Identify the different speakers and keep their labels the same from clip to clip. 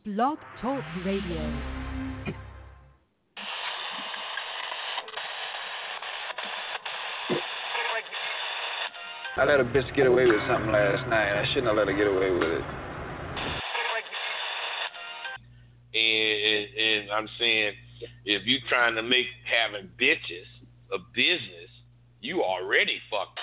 Speaker 1: Blog Talk Radio.
Speaker 2: I let a bitch get away with something last night. I shouldn't have let her get away with it.
Speaker 3: And I'm saying, if you trying to make having bitches a business, you already fucked.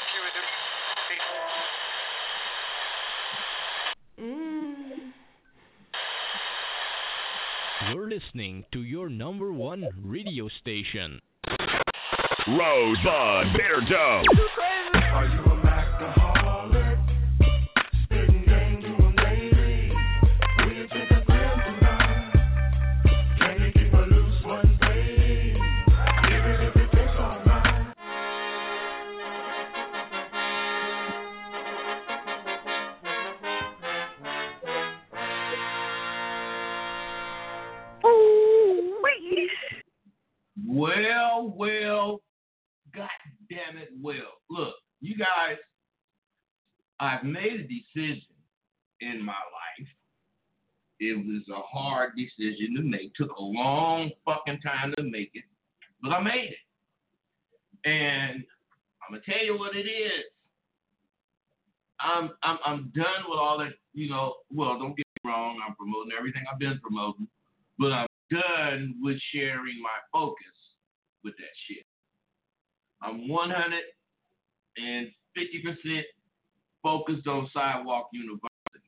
Speaker 4: You're listening to your number one radio station.
Speaker 5: Rosebud Bear Doe.
Speaker 6: Are you a alcoholic? Spitting game to a lady. Will you take a gram tonight? Can you keep her loose one day? Even if it takes all night.
Speaker 7: Well, God damn it, look, you guys, I've made a decision in my life. It was a hard decision to make. Took a long fucking time to make it, but I made it. And I'm gonna tell you what it is. I'm done with all that, well, don't get me wrong, I'm promoting everything I've been promoting, but I'm done with sharing my focus with that shit. I'm 150% focused on Sidewalk University.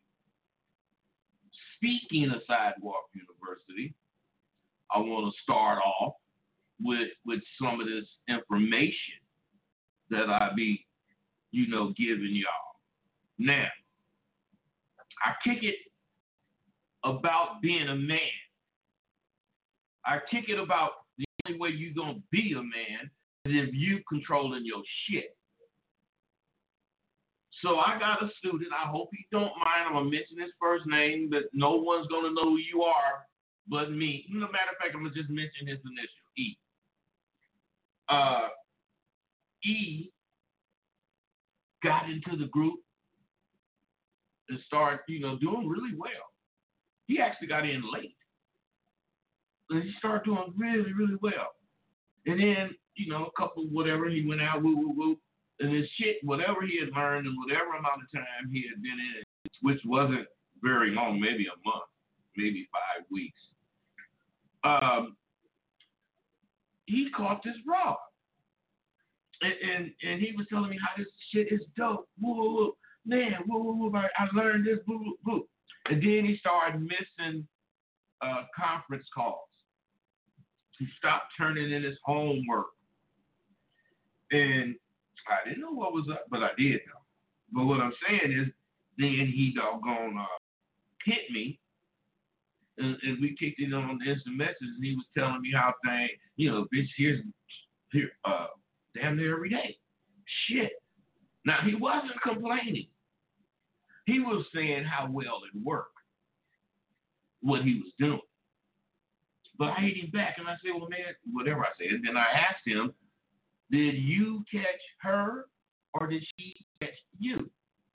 Speaker 7: Speaking of Sidewalk University, I want to start off with some of this information that I be, giving y'all. Now, I kick it about being a man. I kick it about the only way you're going to be a man is if you controlling your shit. So I got a student. I hope he don't mind. I'm going to mention his first name, but no one's going to know who you are but me. No matter of fact, I'm going to just mention his initial, E. E got into the group and started, doing really well. He actually got in late. And he started doing really, really well. And then, a couple whatever, he went out, woo. And his shit, whatever he had learned and whatever amount of time he had been in it, which wasn't very long, maybe a month, maybe 5 weeks, he caught this raw. And he was telling me how this shit is dope. Woo. Man, woo. I learned this, woo. And then he started missing conference calls. He stopped turning in his homework. And I didn't know what was up, but I did know. But what I'm saying is, then he doggone hit me, and we kicked it on the instant message, and he was telling me how things, bitch, here, damn near every day. Shit. Now, he wasn't complaining. He was saying how well it worked, what he was doing. But I hit him back, and I said, well, man, whatever I said. And then I asked him, did you catch her, or did she catch you?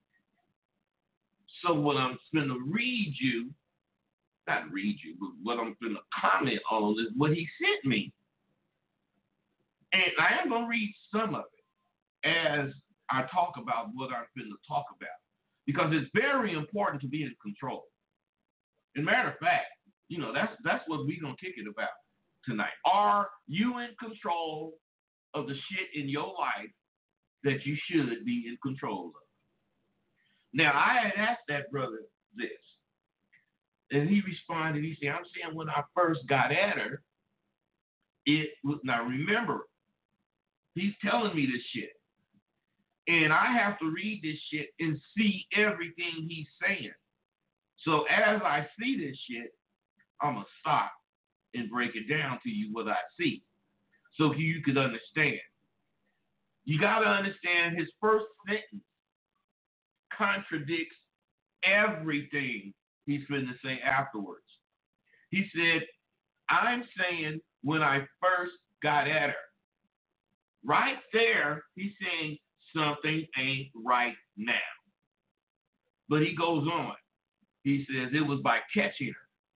Speaker 7: So what I'm going to but what I'm going to comment on is what he sent me. And I am going to read some of it as I talk about what I'm going to talk about, because it's very important to be in control. As a matter of fact, that's what we're going to kick it about tonight. Are you in control of the shit in your life that you should be in control of? Now, I had asked that brother this, and he responded. He said, I'm saying when I first got at her, it was, now remember, he's telling me this shit, and I have to read this shit and see everything he's saying. So as I see this shit, I'm going to stop and break it down to you what I see so you could understand. You got to understand his first sentence contradicts everything he's going to say afterwards. He said, I'm saying when I first got at her. Right there, he's saying something ain't right now. But he goes on. He says it was by catching her.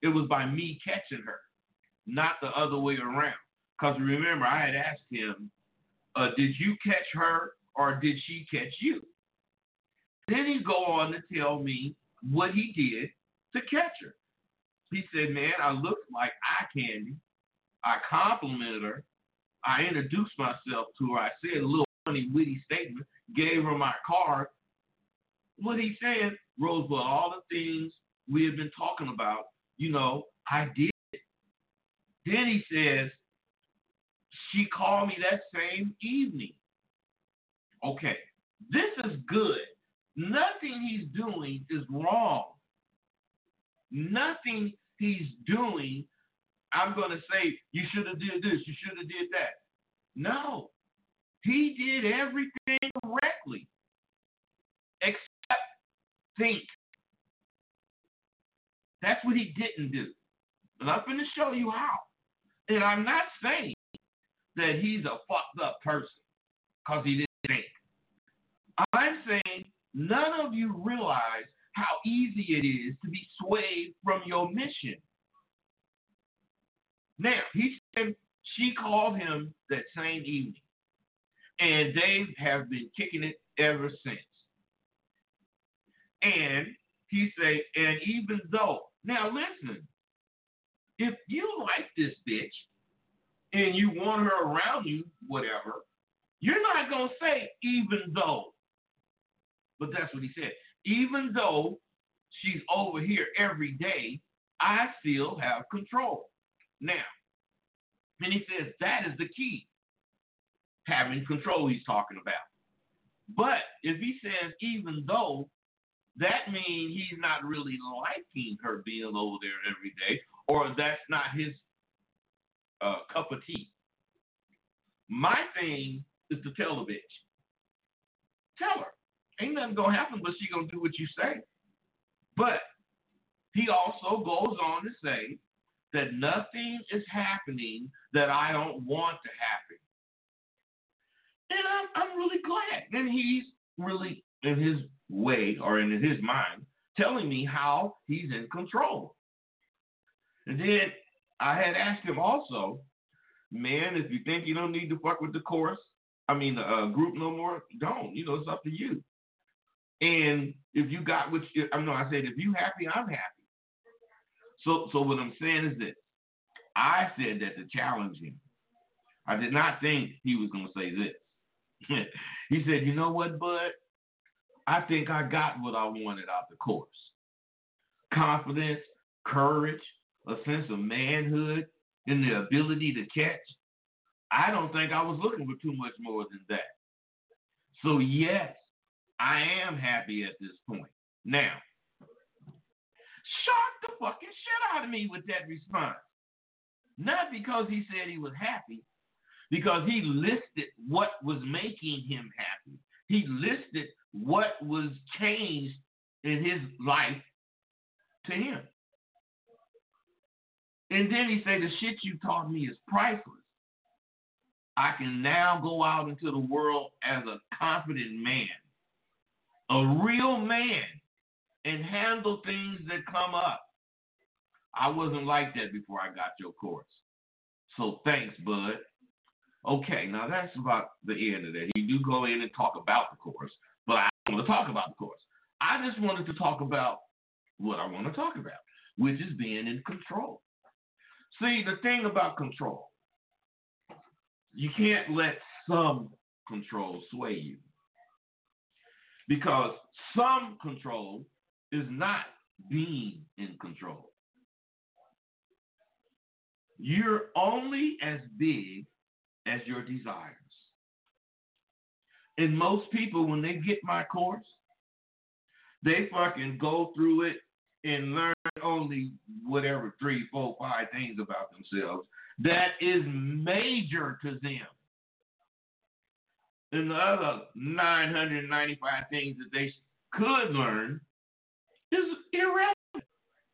Speaker 7: it was by me catching her, not the other way around. Because remember, I had asked him, did you catch her or did she catch you? Then he go on to tell me what he did to catch her. He said, man, I looked like eye candy. I complimented her. I introduced myself to her. I said a little funny, witty statement, gave her my card. What he said, Rosebud, all the things we have been talking about, I did it. Then he says, she called me that same evening. Okay, this is good. Nothing he's doing is wrong. Nothing he's doing, I'm going to say, you should have did this, you should have did that. No, he did everything correctly, except think. That's what he didn't do. And I'm going to show you how. And I'm not saying that he's a fucked up person because he didn't think. I'm saying none of you realize how easy it is to be swayed from your mission. Now, he said she called him that same evening, and they have been kicking it ever since. And he said, and even though, now listen, if you like this bitch and you want her around you, whatever, you're not going to say even though. But that's what he said. Even though she's over here every day, I still have control. Now, and he says that is the key. Having control he's talking about. But if he says even though, that means he's not really liking her being over there every day, or that's not his cup of tea. My thing is to tell the bitch. Tell her. Ain't nothing going to happen, but she going to do what you say. But he also goes on to say that nothing is happening that I don't want to happen. And I'm really glad. And he's really, in his way or in his mind, telling me how he's in control. And then I had asked him also, man, if you think you don't need to fuck with the group no more, don't. It's up to you. And if you got what I said, if you happy, I'm happy. So what I'm saying is this. I said that to challenge him. I did not think he was going to say this. He said, you know what, bud? I think I got what I wanted out the course. Confidence, courage, a sense of manhood, and the ability to catch. I don't think I was looking for too much more than that. So yes, I am happy at this point. Now, shock the fucking shit out of me with that response. Not because he said he was happy, because he listed what was making him happy. He listed what was changed in his life to him. And then he said, the shit you taught me is priceless. I can now go out into the world as a confident man, a real man, and handle things that come up. I wasn't like that before I got your course. So thanks, bud. Okay, now that's about the end of that. He do go in and talk about the course, but I don't want to talk about the course. I just wanted to talk about what I want to talk about, which is being in control. See, the thing about control, you can't let some control sway you. Because some control is not being in control. You're only as big as your desires. And most people, when they get my course, they fucking go through it and learn only whatever 3, 4, 5 things about themselves that is major to them. And the other 995 things that they could learn is irrelevant.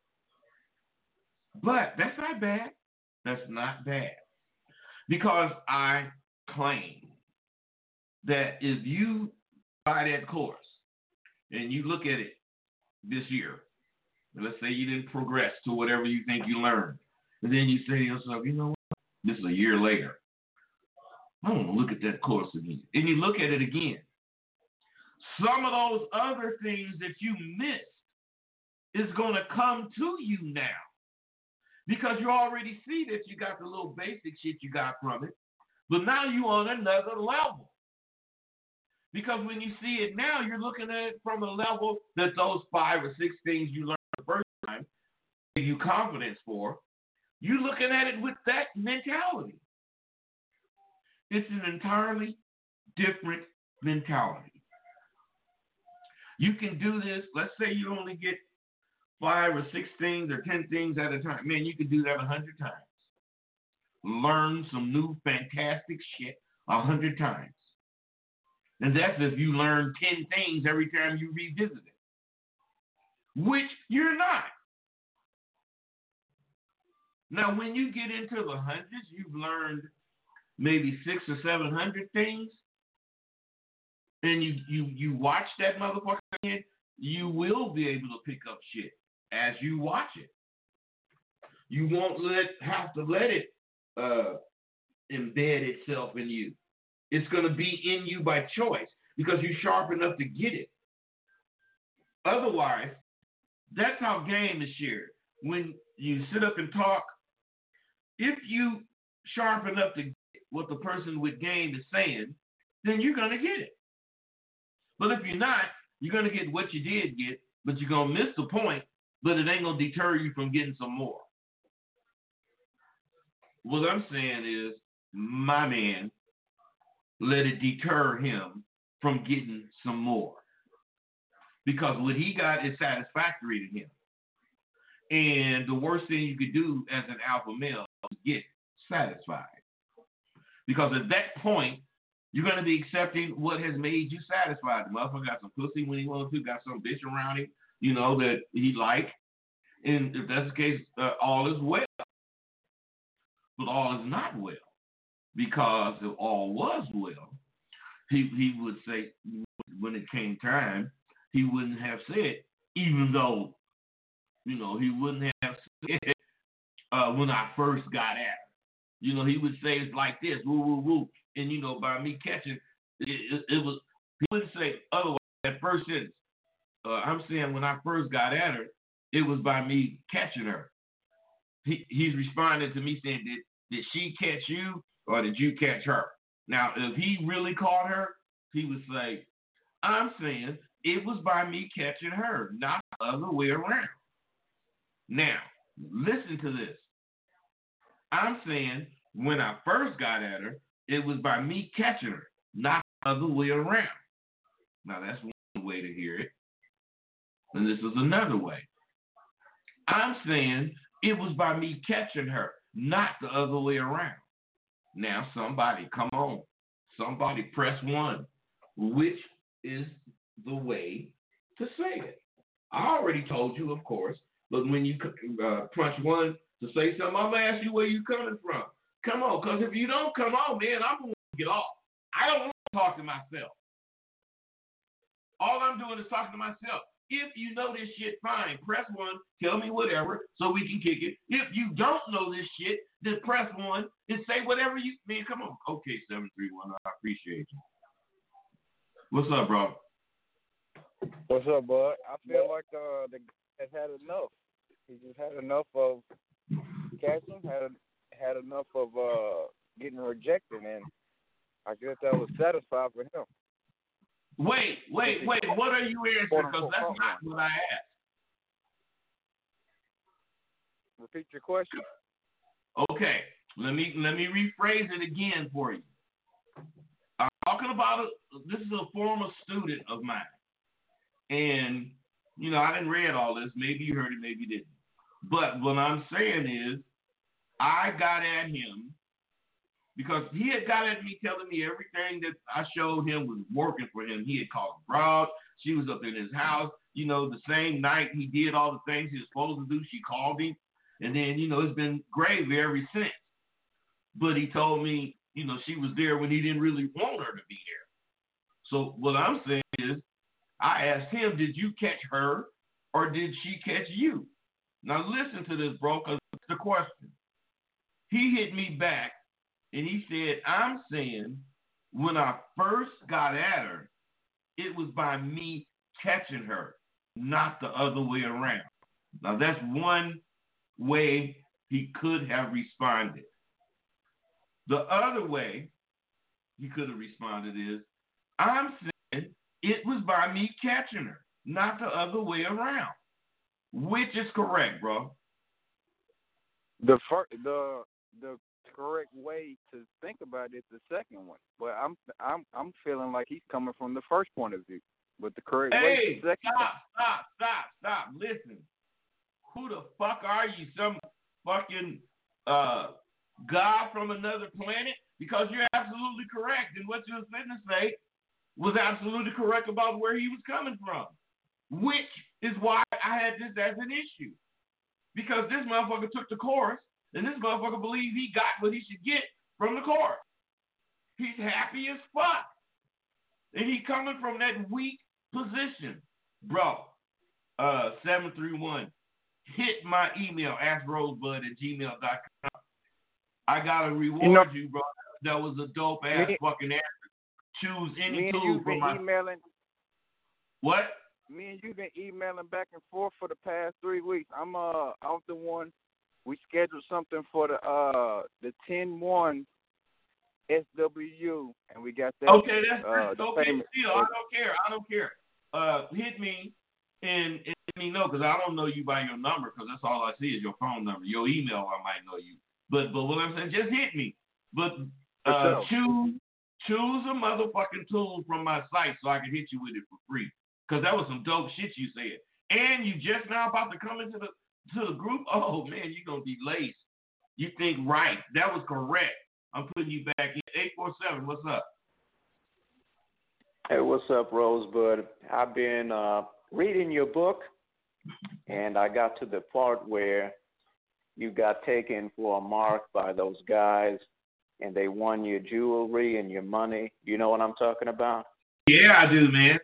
Speaker 7: But that's not bad. That's not bad. Because I claim that if you buy that course and you look at it this year, Let's say you didn't progress to whatever you think you learned. And then you say to yourself, you know what? This is a year later. I want to look at that course again. And you look at it again. Some of those other things that you missed is going to come to you now. Because you already see that you got the little basic shit you got from it. But now you're on another level. Because when you see it now, you're looking at it from a level that those 5 or 6 things you learned the first time gave you confidence for. You're looking at it with that mentality. It's an entirely different mentality. You can do this. Let's say you only get 5 or 6 things or 10 things at a time. Man, you can do that 100 times. Learn some new fantastic shit 100 times. And that's if you learn 10 things every time you revisit it. Which you're not. Now, when you get into the hundreds, you've learned maybe 600 or 700 things, and you watch that motherfucker again, you will be able to pick up shit as you watch it. You won't have to let it embed itself in you. It's going to be in you by choice because you're sharp enough to get it. Otherwise, that's how game is shared. When you sit up and talk, if you sharp enough to get what the person with game is saying, then you're going to get it. But if you're not, you're going to get what you did get, but you're going to miss the point, but it ain't going to deter you from getting some more. What I'm saying is, my man, let it deter him from getting some more. Because what he got is satisfactory to him. And the worst thing you could do as an alpha male is get satisfied. Because at that point, you're going to be accepting what has made you satisfied. The motherfucker got some pussy when he wanted to, got some bitch around him, that he liked. And if that's the case, all is well. But all is not well. Because if all was well, he would say, when it came time, he wouldn't have said, even though, he wouldn't have said when I first got at her. He would say it's like this, woo, woo, woo. And, by me catching, it was, he wouldn't say otherwise at first sentence. I'm saying when I first got at her, it was by me catching her. He's responding to me saying, did she catch you or did you catch her? Now, if he really caught her, he would say, I'm saying it was by me catching her, not the other way around. Now, listen to this. I'm saying when I first got at her, it was by me catching her, not the other way around. Now, that's one way to hear it. And this is another way. I'm saying it was by me catching her, not the other way around. Now, somebody, come on. Somebody press 1. Which is the way to say it? I already told you, of course, but when you punch 1 to say something, I'm going to ask you where you coming from. Come on, because if you don't come on, man, I'm going to get off. I don't want to talk to myself. All I'm doing is talking to myself. If you know this shit, fine. Press 1, tell me whatever, so we can kick it. If you don't know this shit, then press 1 and say whatever you... Man, come on. Okay, 731, I appreciate you. What's up, bro?
Speaker 5: What's up, bud? I feel like the guy has had enough. He just had enough of catching, had enough of getting rejected, and I guess that was satisfied for him.
Speaker 7: Wait. What are you answering? Because that's not what I asked.
Speaker 5: Repeat your question.
Speaker 7: Okay. Let me rephrase it again for you. I'm talking about this is a former student of mine. And, I didn't read all this. Maybe you heard it, maybe you didn't. But what I'm saying is, I got at him because he had got at me telling me everything that I showed him was working for him. He had called her broad. She was up in his house. The same night he did all the things he was supposed to do, she called him. And then, it's been gravy ever since. But he told me, she was there when he didn't really want her to be there. So what I'm saying is, I asked him, did you catch her or did she catch you? Now listen to this, bro, because it's the question. He hit me back, and he said, I'm saying when I first got at her, it was by me catching her, not the other way around. Now that's one way he could have responded. The other way he could have responded is, I'm saying it was by me catching her, not the other way around. Which is correct, bro?
Speaker 5: The correct way to think about it is the second one, but I'm feeling like he's coming from the first point of view. But the correct way is the second.
Speaker 7: Stop. Listen. Who the fuck are you? Some fucking God from another planet? Because you're absolutely correct. And what you were going to say was absolutely correct about where he was coming from. Which is why I had this as an issue. Because this motherfucker took the course, and this motherfucker believes he got what he should get from the course. He's happy as fuck. And he coming from that weak position. Bro, 731, hit my email, askrosebud@gmail.com. I got to reward you, bro. That was a dope-ass fucking answer. Choose any tool from my...
Speaker 5: emailing.
Speaker 7: What?
Speaker 5: Me and you been emailing back and forth for the past 3 weeks. I'm off the one. We scheduled something for the 10-1 SWU, and we got that.
Speaker 7: Okay, that's okay. Still, I don't care. Hit me and let me know, because I don't know you by your number, because that's all I see is your phone number. Your email, I might know you. But what I'm saying, just hit me. But choose a motherfucking tool from my site so I can hit you with it for free. Because that was some dope shit you said. And you just now about to come into the group? Oh, man, you're going to be laced. You think right. That was correct. I'm putting you back in. 847, what's up?
Speaker 8: Hey, what's up, Rosebud? I've been reading your book, and I got to the part where you got taken for a mark by those guys, and they won your jewelry and your money. You know what I'm talking about?
Speaker 7: Yeah, I do, man.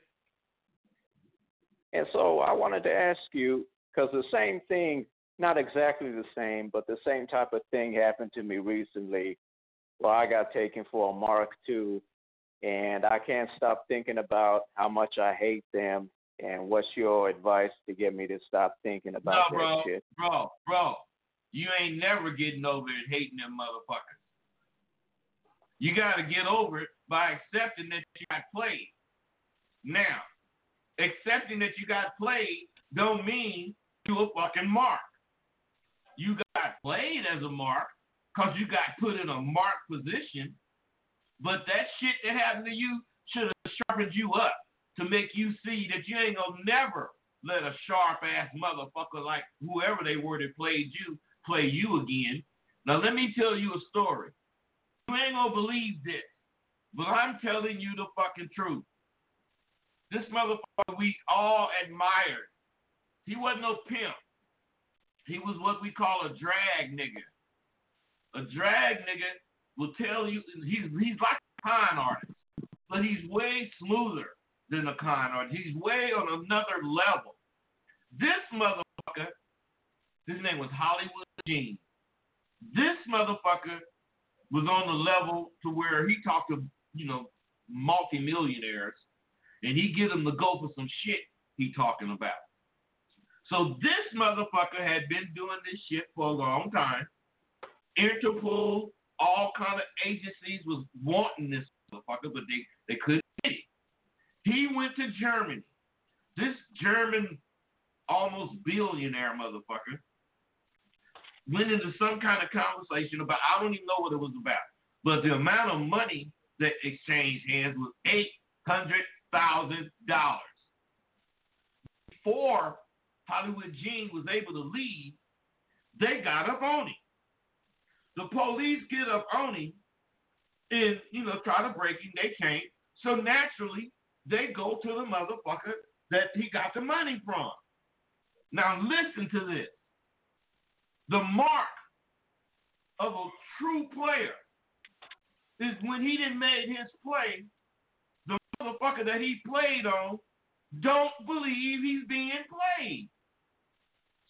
Speaker 8: And so I wanted to ask you, because the same thing, not exactly the same, but the same type of thing happened to me recently, where I got taken for a Mark II, and I can't stop thinking about how much I hate them. And what's your advice to get me to stop thinking about that shit?
Speaker 7: Bro, you ain't never getting over it hating them motherfuckers. You got to get over it by accepting that you got played. Now, accepting that you got played don't mean you a fucking mark. You got played as a mark because you got put in a mark position, but that shit that happened to you should have sharpened you up to make you see that you ain't gonna never let a sharp-ass motherfucker like whoever they were that played you play you again. Now, let me tell you a story. You ain't gonna believe this, but I'm telling you the fucking truth. This motherfucker we all admired. He wasn't no pimp. He was what we call a drag nigga. A drag nigga will tell you he's like a con artist, but he's way smoother than a con artist. He's way on another level. This motherfucker, his name was Hollywood Gene. This motherfucker was on the level to where he talked to, multimillionaires, and he get them to go for some shit he talking about. So this motherfucker had been doing this shit for a long time. Interpol, all kind of agencies was wanting this motherfucker, but they couldn't get it. He went to Germany. This German almost billionaire motherfucker went into some kind of conversation about, I don't even know what it was about, but the amount of money that exchanged hands was $800,000. Before Hollywood Gene was able to leave, they got up on him. The police get up on him and, try to break him. They can't. So naturally, they go to the motherfucker that he got the money from. Now listen to this. The mark of a true player is when he done made his play, the motherfucker that he played on don't believe he's being played.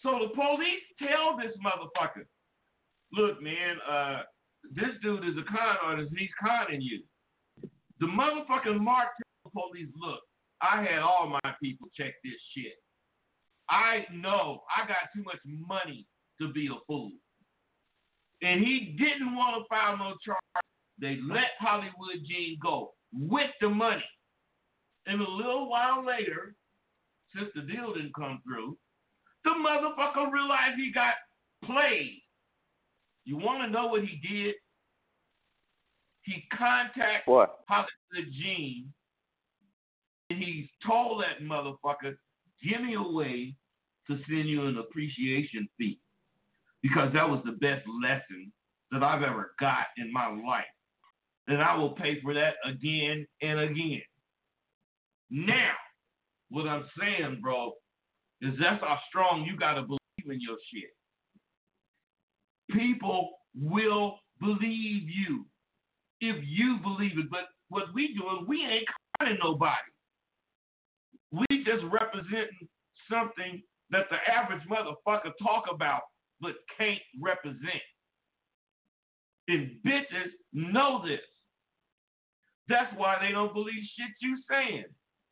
Speaker 7: So the police tell this motherfucker, look, man, this dude is a con artist. He's conning you. The motherfucking Mark tells the police, look, I had all my people check this shit. I know I got too much money to be a fool. And he didn't want to file no charge. They let Hollywood Gene go with the money. And a little while later, since the deal didn't come through, the motherfucker realized he got played. You want to know what he did? He contacted Hollywood Gene, and he told that motherfucker, give me a way to send you an appreciation fee, because that was the best lesson that I've ever got in my life. And I will pay for that again and again. Now, what I'm saying, bro, is that's how strong you got to believe in your shit. People will believe you if you believe it. But what we doing, we ain't conning nobody. We just representing something that the average motherfucker talk about but can't represent. And bitches know this. That's why they don't believe shit you saying.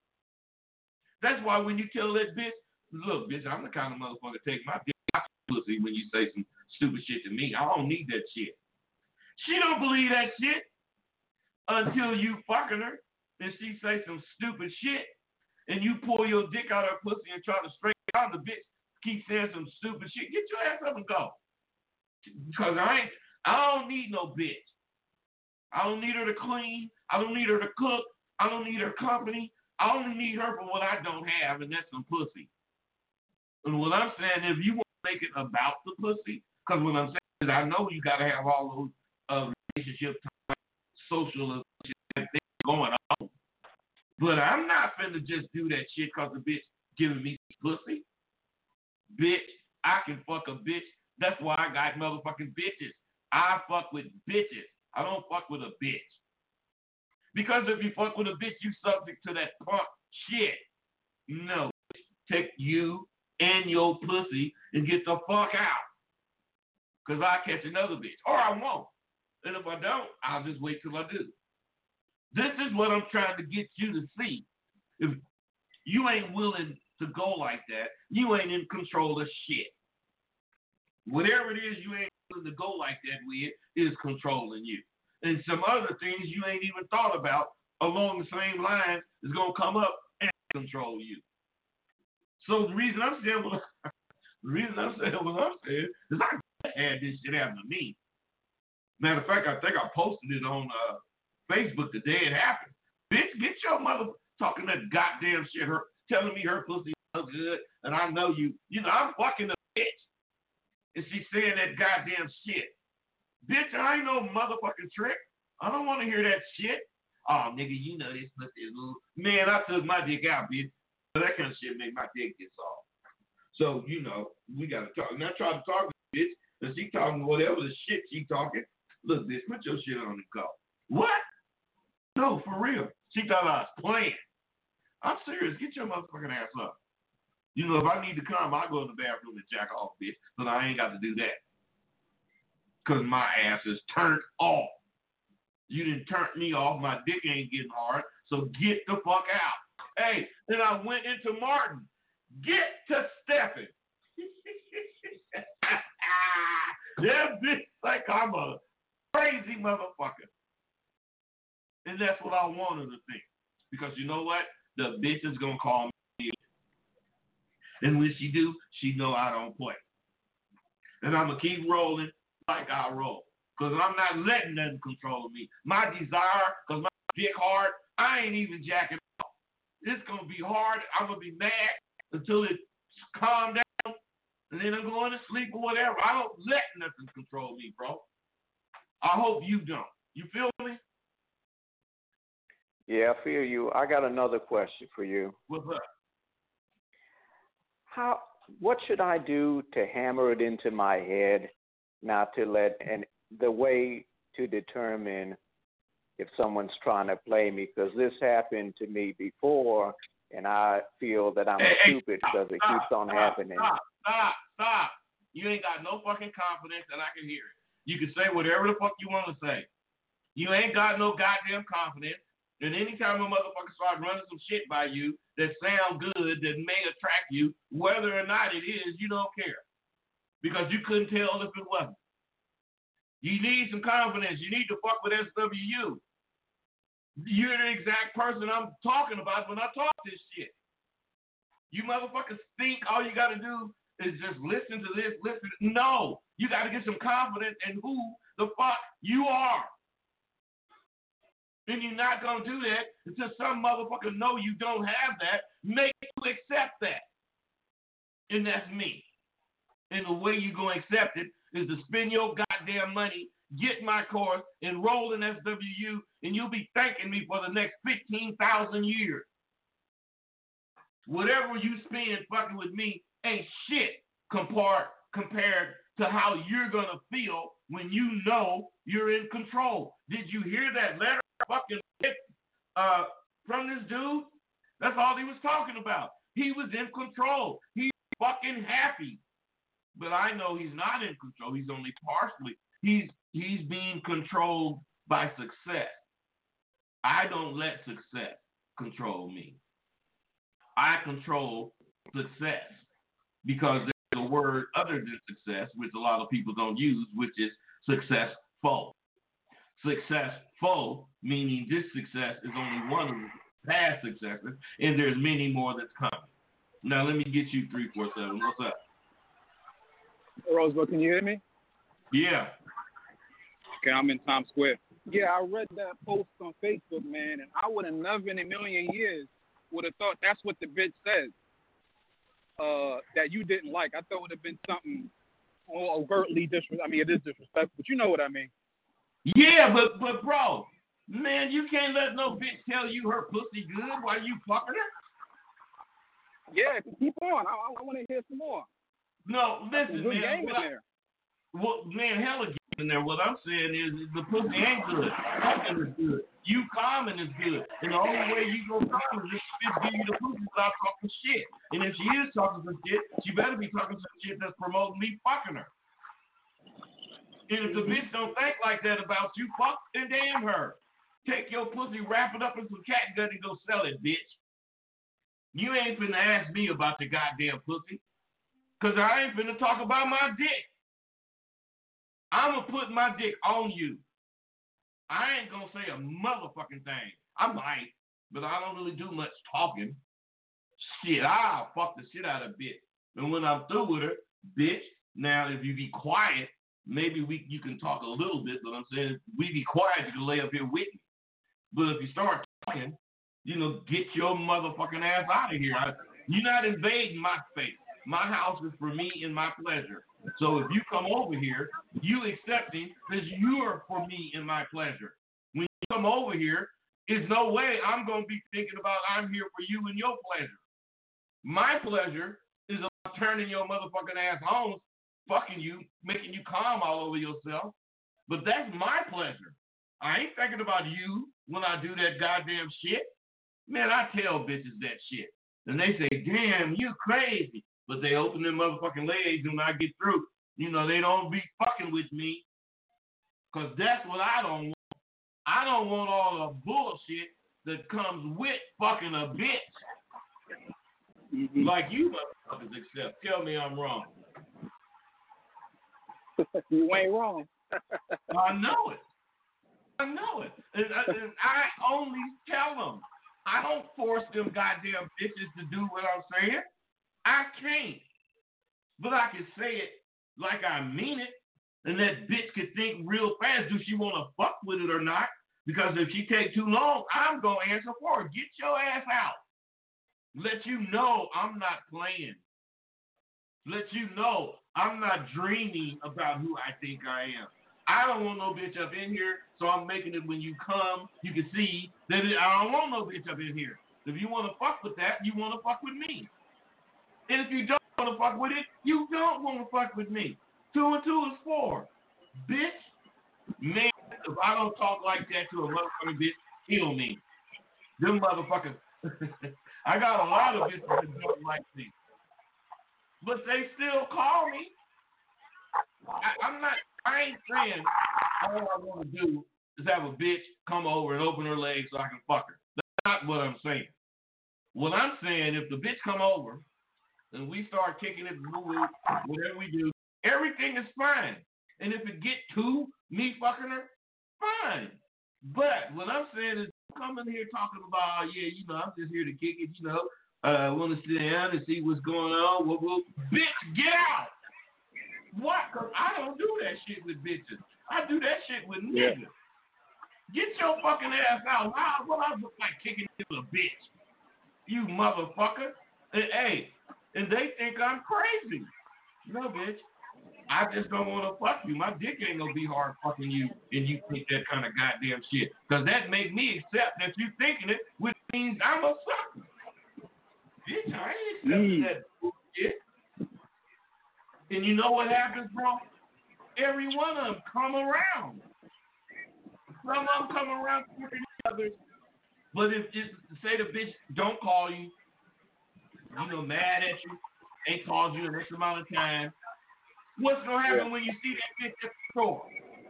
Speaker 7: That's why when you tell that bitch, look, bitch, I'm the kind of motherfucker to take my dick out your pussy when you say some stupid shit to me. I don't need that shit. She don't believe that shit until you fucking her and she say some stupid shit and you pull your dick out of her pussy and try to straighten out the bitch, keep saying some stupid shit. Get your ass up and go. Because I don't need no bitch. I don't need her to clean. I don't need her to cook. I don't need her company. I only need her for what I don't have, and that's some pussy. And what I'm saying, if you want to make it about the pussy, because what I'm saying is I know you got to have all those relationship, social things going on. But I'm not finna just do that shit because the bitch giving me pussy. Bitch, I can fuck a bitch. That's why I got motherfucking bitches. I fuck with bitches. I don't fuck with a bitch. Because if you fuck with a bitch, you subject to that punk shit. No. Take you and your pussy and get the fuck out. Because I catch another bitch. Or I won't. And if I don't, I'll just wait till I do. This is what I'm trying to get you to see. If you ain't willing to go like that, you ain't in control of shit. Whatever it is you ain't willing to go like that with is controlling you. And some other things you ain't even thought about along the same lines is going to come up and control you. So the reason I'm saying what I'm saying is I had this shit happen to me. Matter of fact, I think I posted it on Facebook the day it happened. Bitch, get your mother talking that goddamn shit, her telling me her pussy so good, and I know you know, I'm fucking a bitch. And she's saying that goddamn shit. Bitch, I ain't no motherfucking trick. I don't want to hear that shit. Oh, nigga, you know this pussy is little. Man, I took my dick out, bitch. That kind of shit make my dick get soft. So, you know, we got to talk. And I tried to talk to the bitch, and she talking whatever the shit she talking. Look, bitch, put your shit on the go. What? No, for real. She thought I was playing. I'm serious. Get your motherfucking ass up. You know, if I need to come, I'll go in the bathroom and jack off, bitch. But I ain't got to do that. Because my ass is turned off. You didn't turn me off. My dick ain't getting hard. So get the fuck out. Hey, then I went into Martin. Get to Stephen. That bitch like I'm a crazy motherfucker. And that's what I wanted to think. Because you know what? The bitch is going to call me. And when she do, she know I don't play. And I'm going to keep rolling like I roll. Because I'm not letting nothing control me. My desire, because my dick hard, I ain't even jacking off. It's going to be hard. I'm going to be mad until it calm down. And then I'm going to sleep or whatever. I don't let nothing control me, bro. I hope you don't. You feel me?
Speaker 8: Yeah, I feel you. I got another question for you.
Speaker 7: What's up?
Speaker 8: What should I do to hammer it into my head not to let, and the way to determine if someone's trying to play me? Because this happened to me before, and I feel that I'm stupid because it keeps on happening.
Speaker 7: Stop. You ain't got no fucking confidence, and I can hear it. You can say whatever the fuck you want to say. You ain't got no goddamn confidence. And anytime a motherfucker starts running some shit by you that sound good, that may attract you, whether or not it is, you don't care. Because you couldn't tell if it wasn't. You need some confidence. You need to fuck with SWU. You're the exact person I'm talking about when I talk this shit. You motherfuckers think all you got to do is just listen to this, No. You got to get some confidence in who the fuck you are. And you're not going to do that until some motherfucker know you don't have that, make you accept that. And that's me. And the way you're going to accept it is to spend your goddamn money, get my course, enroll in SWU, and you'll be thanking me for the next 15,000 years. Whatever you spend fucking with me ain't shit compared to how you're going to feel when you know you're in control. Did you hear that letter fucking from this dude? That's all he was talking about. He was in control. He's fucking happy. But I know he's not in control. He's only partially. He's being controlled by success. I don't let success control me. I control success because there's a word other than success, which a lot of people don't use, which is successful. Successful, meaning this success is only one of the past successes, and there's many more that's coming. Now, let me get you 347. What's up?
Speaker 9: Roseville, can you hear me?
Speaker 7: Yeah.
Speaker 9: Okay, I'm in Times Square. Yeah, I read that post on Facebook, man, and I would have never in a million years would have thought that's what the bitch says that you didn't like. I thought it would have been something overtly disrespectful. I mean, it is disrespectful, but you know what I mean.
Speaker 7: Yeah, but bro, man, you can't let no bitch tell you her pussy good while you fucking her.
Speaker 9: Yeah, keep on. I want to hear some more.
Speaker 7: No, listen,
Speaker 9: good
Speaker 7: man.
Speaker 9: Game in there.
Speaker 7: Well, man, hella game in there. What I'm saying is the pussy ain't good. Fucking is good. You common is good. And the only way you go common is if the bitch give you the pussy without talking shit. And if she is talking some shit, she better be talking some shit that's promoting me fucking her. And if the bitch don't think like that about you, fuck and damn her. Take your pussy, wrap it up in some cat gut and go sell it, bitch. You ain't finna ask me about the goddamn pussy. Because I ain't finna talk about my dick. I'm going to put my dick on you. I ain't going to say a motherfucking thing. I might, but I don't really do much talking. Shit, I'll fuck the shit out of a bitch. And when I'm through with her, bitch, now if you be quiet, maybe you can talk a little bit, but I'm saying if we be quiet, you can lay up here with me. But if you start talking, get your motherfucking ass out of here. You're not invading my space. My house is for me and my pleasure. So if you come over here, you accepting because you're for me and my pleasure. When you come over here, there's no way I'm going to be thinking about I'm here for you and your pleasure. My pleasure is about turning your motherfucking ass on, fucking you, making you calm all over yourself. But that's my pleasure. I ain't thinking about you when I do that goddamn shit. Man, I tell bitches that shit. And they say, damn, you crazy. But they open their motherfucking legs and when I get through, they don't be fucking with me. Because that's what I don't want. I don't want all the bullshit that comes with fucking a bitch. Mm-hmm. Like you motherfuckers accept. Tell me I'm wrong.
Speaker 9: You ain't wrong.
Speaker 7: I know it. And I only tell them. I don't force them goddamn bitches to do what I'm saying. I can't. But I can say it like I mean it. And that bitch could think real fast, do she want to fuck with it or not? Because if she take too long, I'm going to answer for her. Get your ass out. Let you know I'm not playing. Let you know I'm not dreaming about who I think I am. I don't want no bitch up in here, so I'm making it when you come, you can see that I don't want no bitch up in here. If you want to fuck with that, you want to fuck with me. And if you don't want to fuck with it, you don't want to fuck with me. 2 and 2 is 4. Bitch, man, if I don't talk like that to a motherfucking bitch, kill me. Them motherfuckers. I got a lot of bitches that don't like me. but they still call me. I ain't saying all I want to do is have a bitch come over and open her legs so I can fuck her. That's not what I'm saying. What I'm saying, if the bitch come over and we start kicking it, whatever we do, everything is fine. And if it get to me fucking her, fine. But what I'm saying is, come in here talking about, I'm just here to kick it, I want to sit down and see what's going on. Well, bitch, get out. What? Because I don't do that shit with bitches. I do that shit with niggas. Get your fucking ass out. What I look like kicking it with a bitch? You motherfucker. And they think I'm crazy. No, bitch. I just don't want to fuck you. My dick ain't going to be hard fucking you, and you think that kind of goddamn shit. Because that make me accept that you thinking it, which means I'm a sucker. Bitch, I ain't accepting that bullshit. And you know what happens, bro? Every one of them come around. Some of them come around quicker than others. But if say the bitch don't call you, mad at you, ain't called you in X amount of time, what's going to happen when you see that bitch at the store?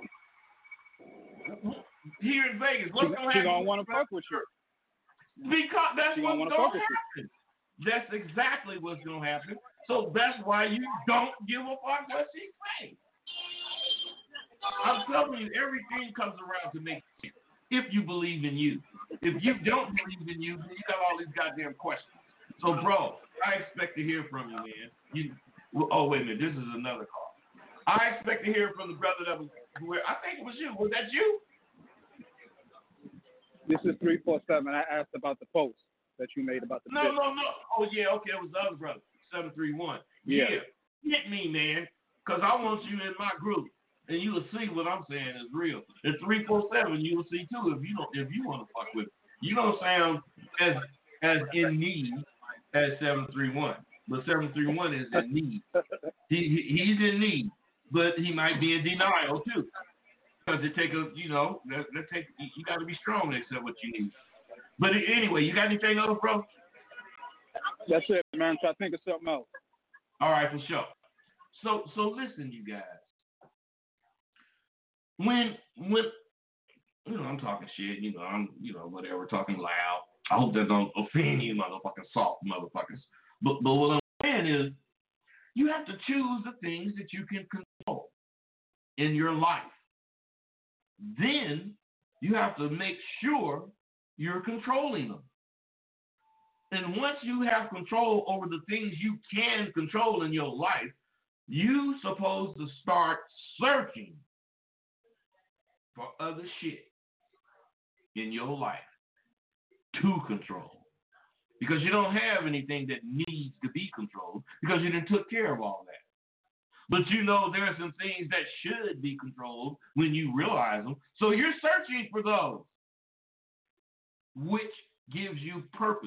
Speaker 7: Here in Vegas, what's going to happen?
Speaker 9: She's going to want to fuck with you.
Speaker 7: Because that's what's going to happen. That's exactly what's going to happen. So that's why you don't give a fuck what she say. I'm telling you, everything comes around to make sense if you believe in you. If you don't believe in you, then you got all these goddamn questions. So, bro, I expect to hear from you, man. Wait a minute. This is another call. I expect to hear from the brother that was where I think it was you. Was that you?
Speaker 9: This is 347. I asked about the post that you made about the
Speaker 7: No. Oh, yeah, okay. It was the other brother. 731. Yeah. Hit me, man, because I want you in my group, and you will see what I'm saying is real. At 347, you will see too if you want to fuck with it. You don't sound as in need as 731, but 731 is in need. He's in need, but he might be in denial too, because it take you got to be strong to accept what you need. But anyway, you got anything else, bro?
Speaker 9: That's it, man. So I think of something else.
Speaker 7: All right, for sure. So listen, you guys. When I'm talking shit, I'm whatever, talking loud. I hope that don't offend you, motherfucking soft motherfuckers. But what I'm saying is, you have to choose the things that you can control in your life. Then you have to make sure you're controlling them. And once you have control over the things you can control in your life, you're supposed to start searching for other shit in your life to control. Because you don't have anything that needs to be controlled because you done took care of all that. But there are some things that should be controlled when you realize them. So you're searching for those, which gives you purpose.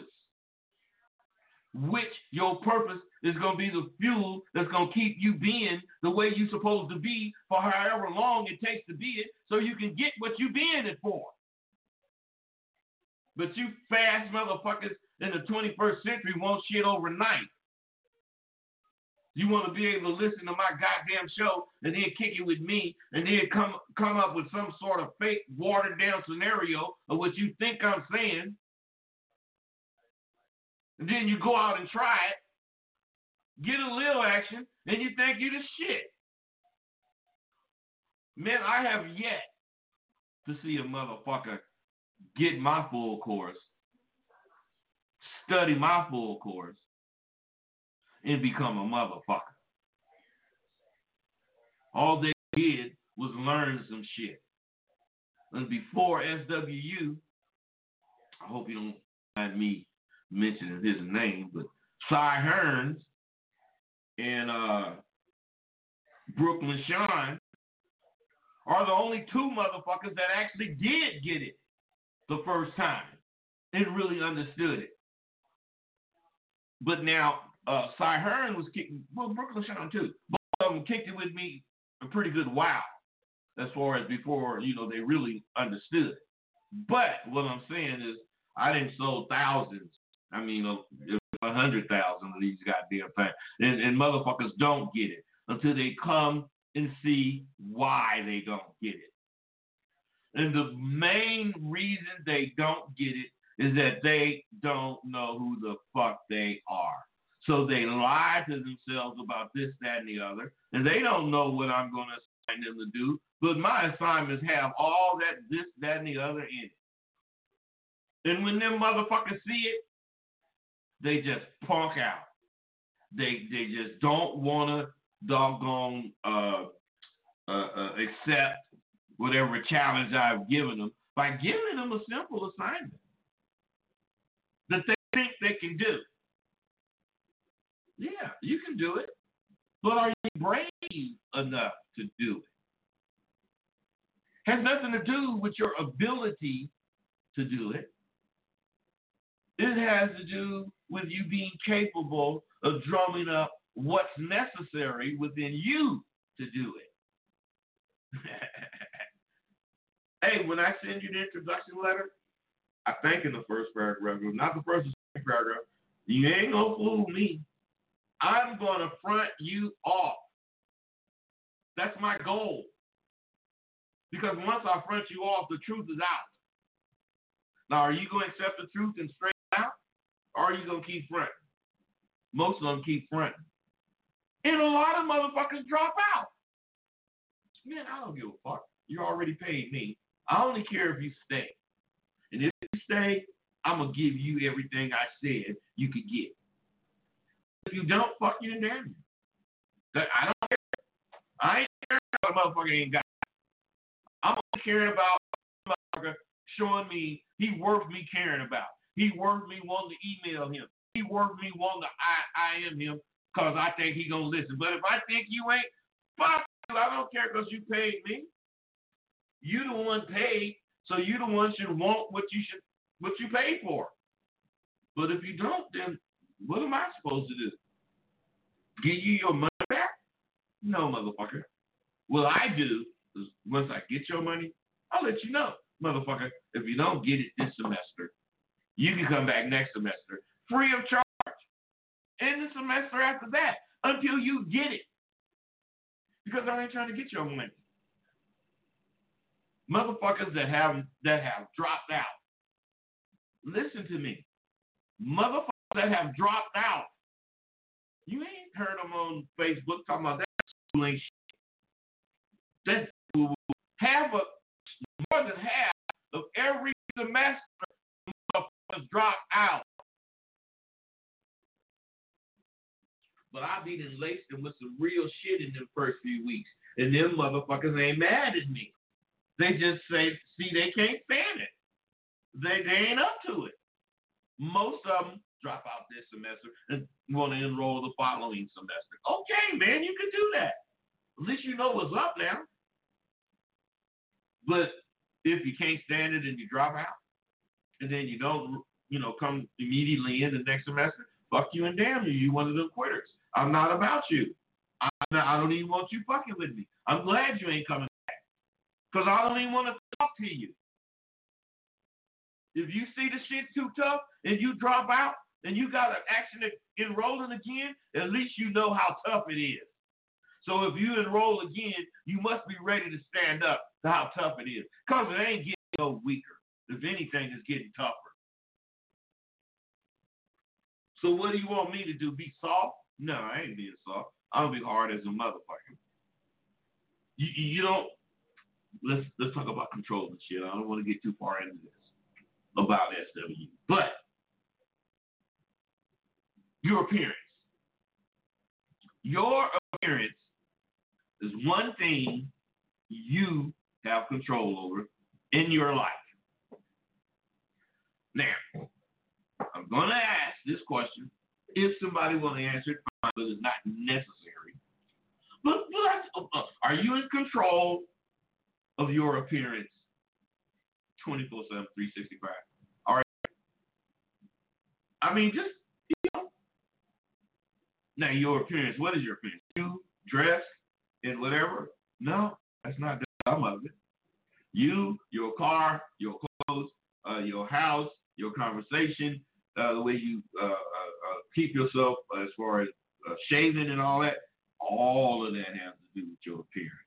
Speaker 7: Which your purpose is going to be the fuel that's going to keep you being the way you're supposed to be for however long it takes to be it so you can get what you being it for. But you fast motherfuckers in the 21st century want shit overnight. You want to be able to listen to my goddamn show and then kick it with me and then come up with some sort of fake watered down scenario of what you think I'm saying. And then you go out and try it, get a little action, and you think you the shit. Man, I have yet to see a motherfucker get my full course, study my full course, and become a motherfucker. All they did was learn some shit. And before SWU, I hope you don't mind me mentioning his name, but Cy Hearns and Brooklyn Sean are the only two motherfuckers that actually did get it the first time and really understood it. But now, Cy Hearn was kicking, Brooklyn Sean too. Both of them kicked it with me a pretty good while as far as before, they really understood. But what I'm saying is, I didn't sold thousands. I mean, 100,000 of these goddamn things. And motherfuckers don't get it until they come and see why they don't get it. And the main reason they don't get it is that they don't know who the fuck they are. So they lie to themselves about this, that, and the other, and they don't know what I'm going to assign them to do, but my assignments have all that, this, that, and the other in it. And when them motherfuckers see it, they just punk out. They just don't want to doggone accept whatever challenge I've given them by giving them a simple assignment that they think they can do. Yeah, you can do it, but are you brave enough to do it? Has nothing to do with your ability to do it. It has to do with you being capable of drumming up what's necessary within you to do it. Hey, when I send you the introduction letter, I think in the first paragraph, not the first or second paragraph, you ain't gonna fool me. I'm gonna front you off. That's my goal. Because once I front you off, the truth is out. Now, are you gonna accept the truth and straight out, or are you gonna keep fronting? Most of them keep fronting. And a lot of motherfuckers drop out. Man, I don't give a fuck. You already paid me. I only care if you stay. And if you stay, I'm going to give you everything I said you could get. If you don't, fuck you and damn you. I don't care. I ain't caring about a motherfucker ain't got it. I'm only caring about a motherfucker showing me he worth me caring about. He worth me wanting to email him. He worth me wanting to I am him because I think he going to listen. But if I think you ain't, fuck you. I don't care because you paid me. You the one paid, so you the one should want what you paid for. But if you don't, then what am I supposed to do? Give you your money back? No, motherfucker. What I do is once I get your money, I'll let you know, motherfucker. If you don't get it this semester, you can come back next semester free of charge. And the semester after that until you get it. Because I ain't trying to get your money. Motherfuckers that have dropped out. Listen to me. Motherfuckers that have dropped out. You ain't heard them on Facebook talking about that school ain't shit. That more than half of every semester motherfuckers drop out. But I be laced them with some real shit in them first few weeks. And them motherfuckers ain't mad at me. They just say, see, they can't stand it. They ain't up to it. Most of them drop out this semester and want to enroll the following semester. Okay, man, you can do that. At least you know what's up now. But if you can't stand it and you drop out, and then you don't, come immediately in the next semester, fuck you and damn you. You one of them quitters. I'm not about you. I don't even want you fucking with me. I'm glad you ain't coming back. Because I don't even want to talk to you. If you see the shit too tough and you drop out and you got an action enrolling again, at least you know how tough it is. So if you enroll again, you must be ready to stand up to how tough it is. Because it ain't getting no weaker. If anything, it's getting tougher. So what do you want me to do? Be soft? No, I ain't being soft. I'll be hard as a motherfucker. You don't. Let's talk about control and shit. I don't want to get too far into this about SW. But your appearance. Your appearance is one thing you have control over in your life. Now, I'm going to ask this question. If somebody want to answer it, fine, but it's not necessary. But are you in control of your appearance 24/7, 365? All right. I mean, just, Now, your appearance, what is your appearance? You dress in whatever? No, that's not some of it. You, your car, your clothes, your house, your conversation, the way you keep yourself as far as shaving and all that. All of that has to do with your appearance.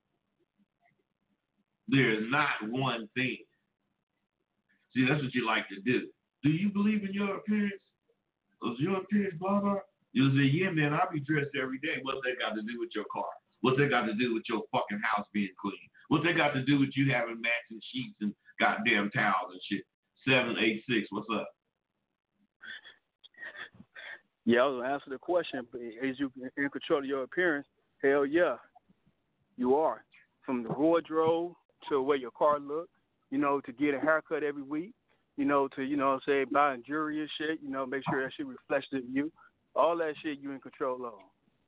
Speaker 7: There's not one thing. See, that's what you like to do. Do you believe in your appearance? Is your appearance blah blah? You'll say, yeah, man, I be dressed every day. What's that got to do with your car? What's that got to do with your fucking house being clean? What's that got to do with you having matching sheets and goddamn towels and shit? 786, what's up?
Speaker 9: Yeah, I was gonna answer the question. But is you in control of your appearance? Hell yeah, you are. From the wardrobe to the way your car looks, to get a haircut every week, to say buying jewelry and shit, make sure that shit reflects in you. All that shit you in control of.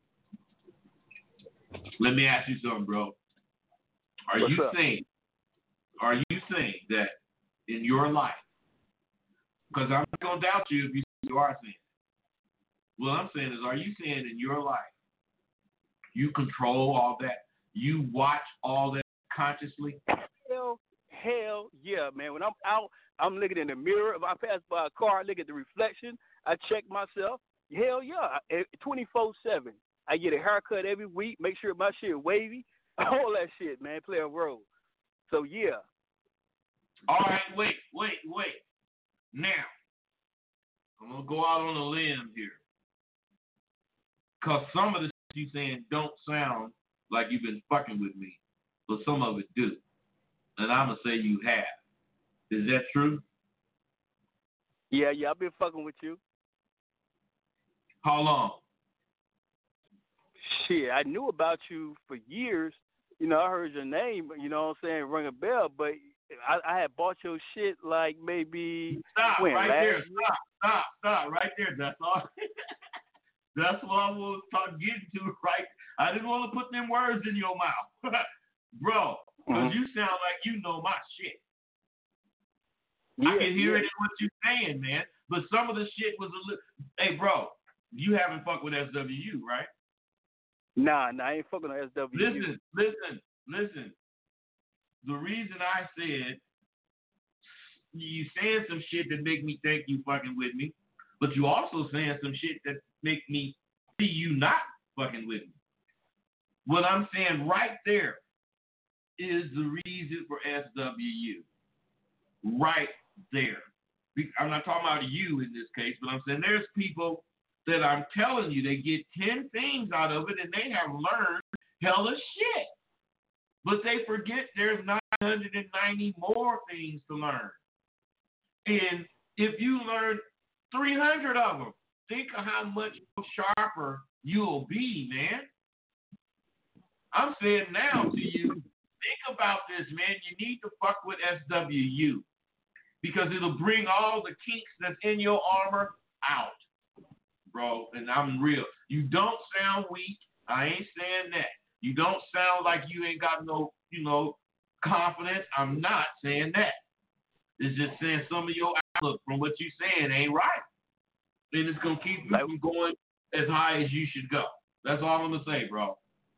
Speaker 7: Let me ask you something, bro. Are
Speaker 9: What's
Speaker 7: you
Speaker 9: up?
Speaker 7: saying that in your life? Because I'm not gonna doubt you if you are saying. What I'm saying is, are you saying in your life you control all that? You watch all that consciously?
Speaker 9: Hell yeah, man. When I'm out, I'm looking in the mirror. If I pass by a car, I look at the reflection. I check myself. Hell yeah, 24/7. I get a haircut every week. Make sure my shit wavy. All that shit, man, play a role. So yeah.
Speaker 7: All right, wait. Now, I'm gonna go out on a limb here, cause some of the shit you saying don't sound like you've been fucking with me, but some of it do, and I'm gonna say you have. Is that true?
Speaker 9: Yeah, I've been fucking with you.
Speaker 7: How long?
Speaker 9: Shit, I knew about you for years. I heard your name, ring a bell, but I had bought your shit like maybe
Speaker 7: Stop
Speaker 9: when,
Speaker 7: right
Speaker 9: last
Speaker 7: there.
Speaker 9: year?
Speaker 7: Stop right there. That's all. That's what I was getting to, right? I didn't want to put them words in your mouth. Bro, because you sound like you know my shit. I can hear it in what you're saying, man. But some of the shit was a little... Hey, bro, you haven't fucked with SWU, right?
Speaker 9: Nah, I ain't fucking with SWU.
Speaker 7: Listen. The reason I said you saying some shit that make me think you fucking with me, but you also saying some shit that make me see you not fucking with me. What I'm saying right there is the reason for SWU. Right there. I'm not talking about you in this case, but I'm saying there's people that I'm telling you, they get 10 things out of it and they have learned hella shit. But they forget there's 990 more things to learn. And if you learn 300 of them, think of how much sharper you'll be, man. I'm saying now to you, think about this, man. You need to fuck with SWU because it'll bring all the kinks that's in your armor out, bro. And I'm real. You don't sound weak. I ain't saying that. You don't sound like you ain't got no, confidence. I'm not saying that. It's just saying some of your outlook from what you're saying ain't right. And it's going to keep you from going as high as you should go. That's all I'm going to say, bro.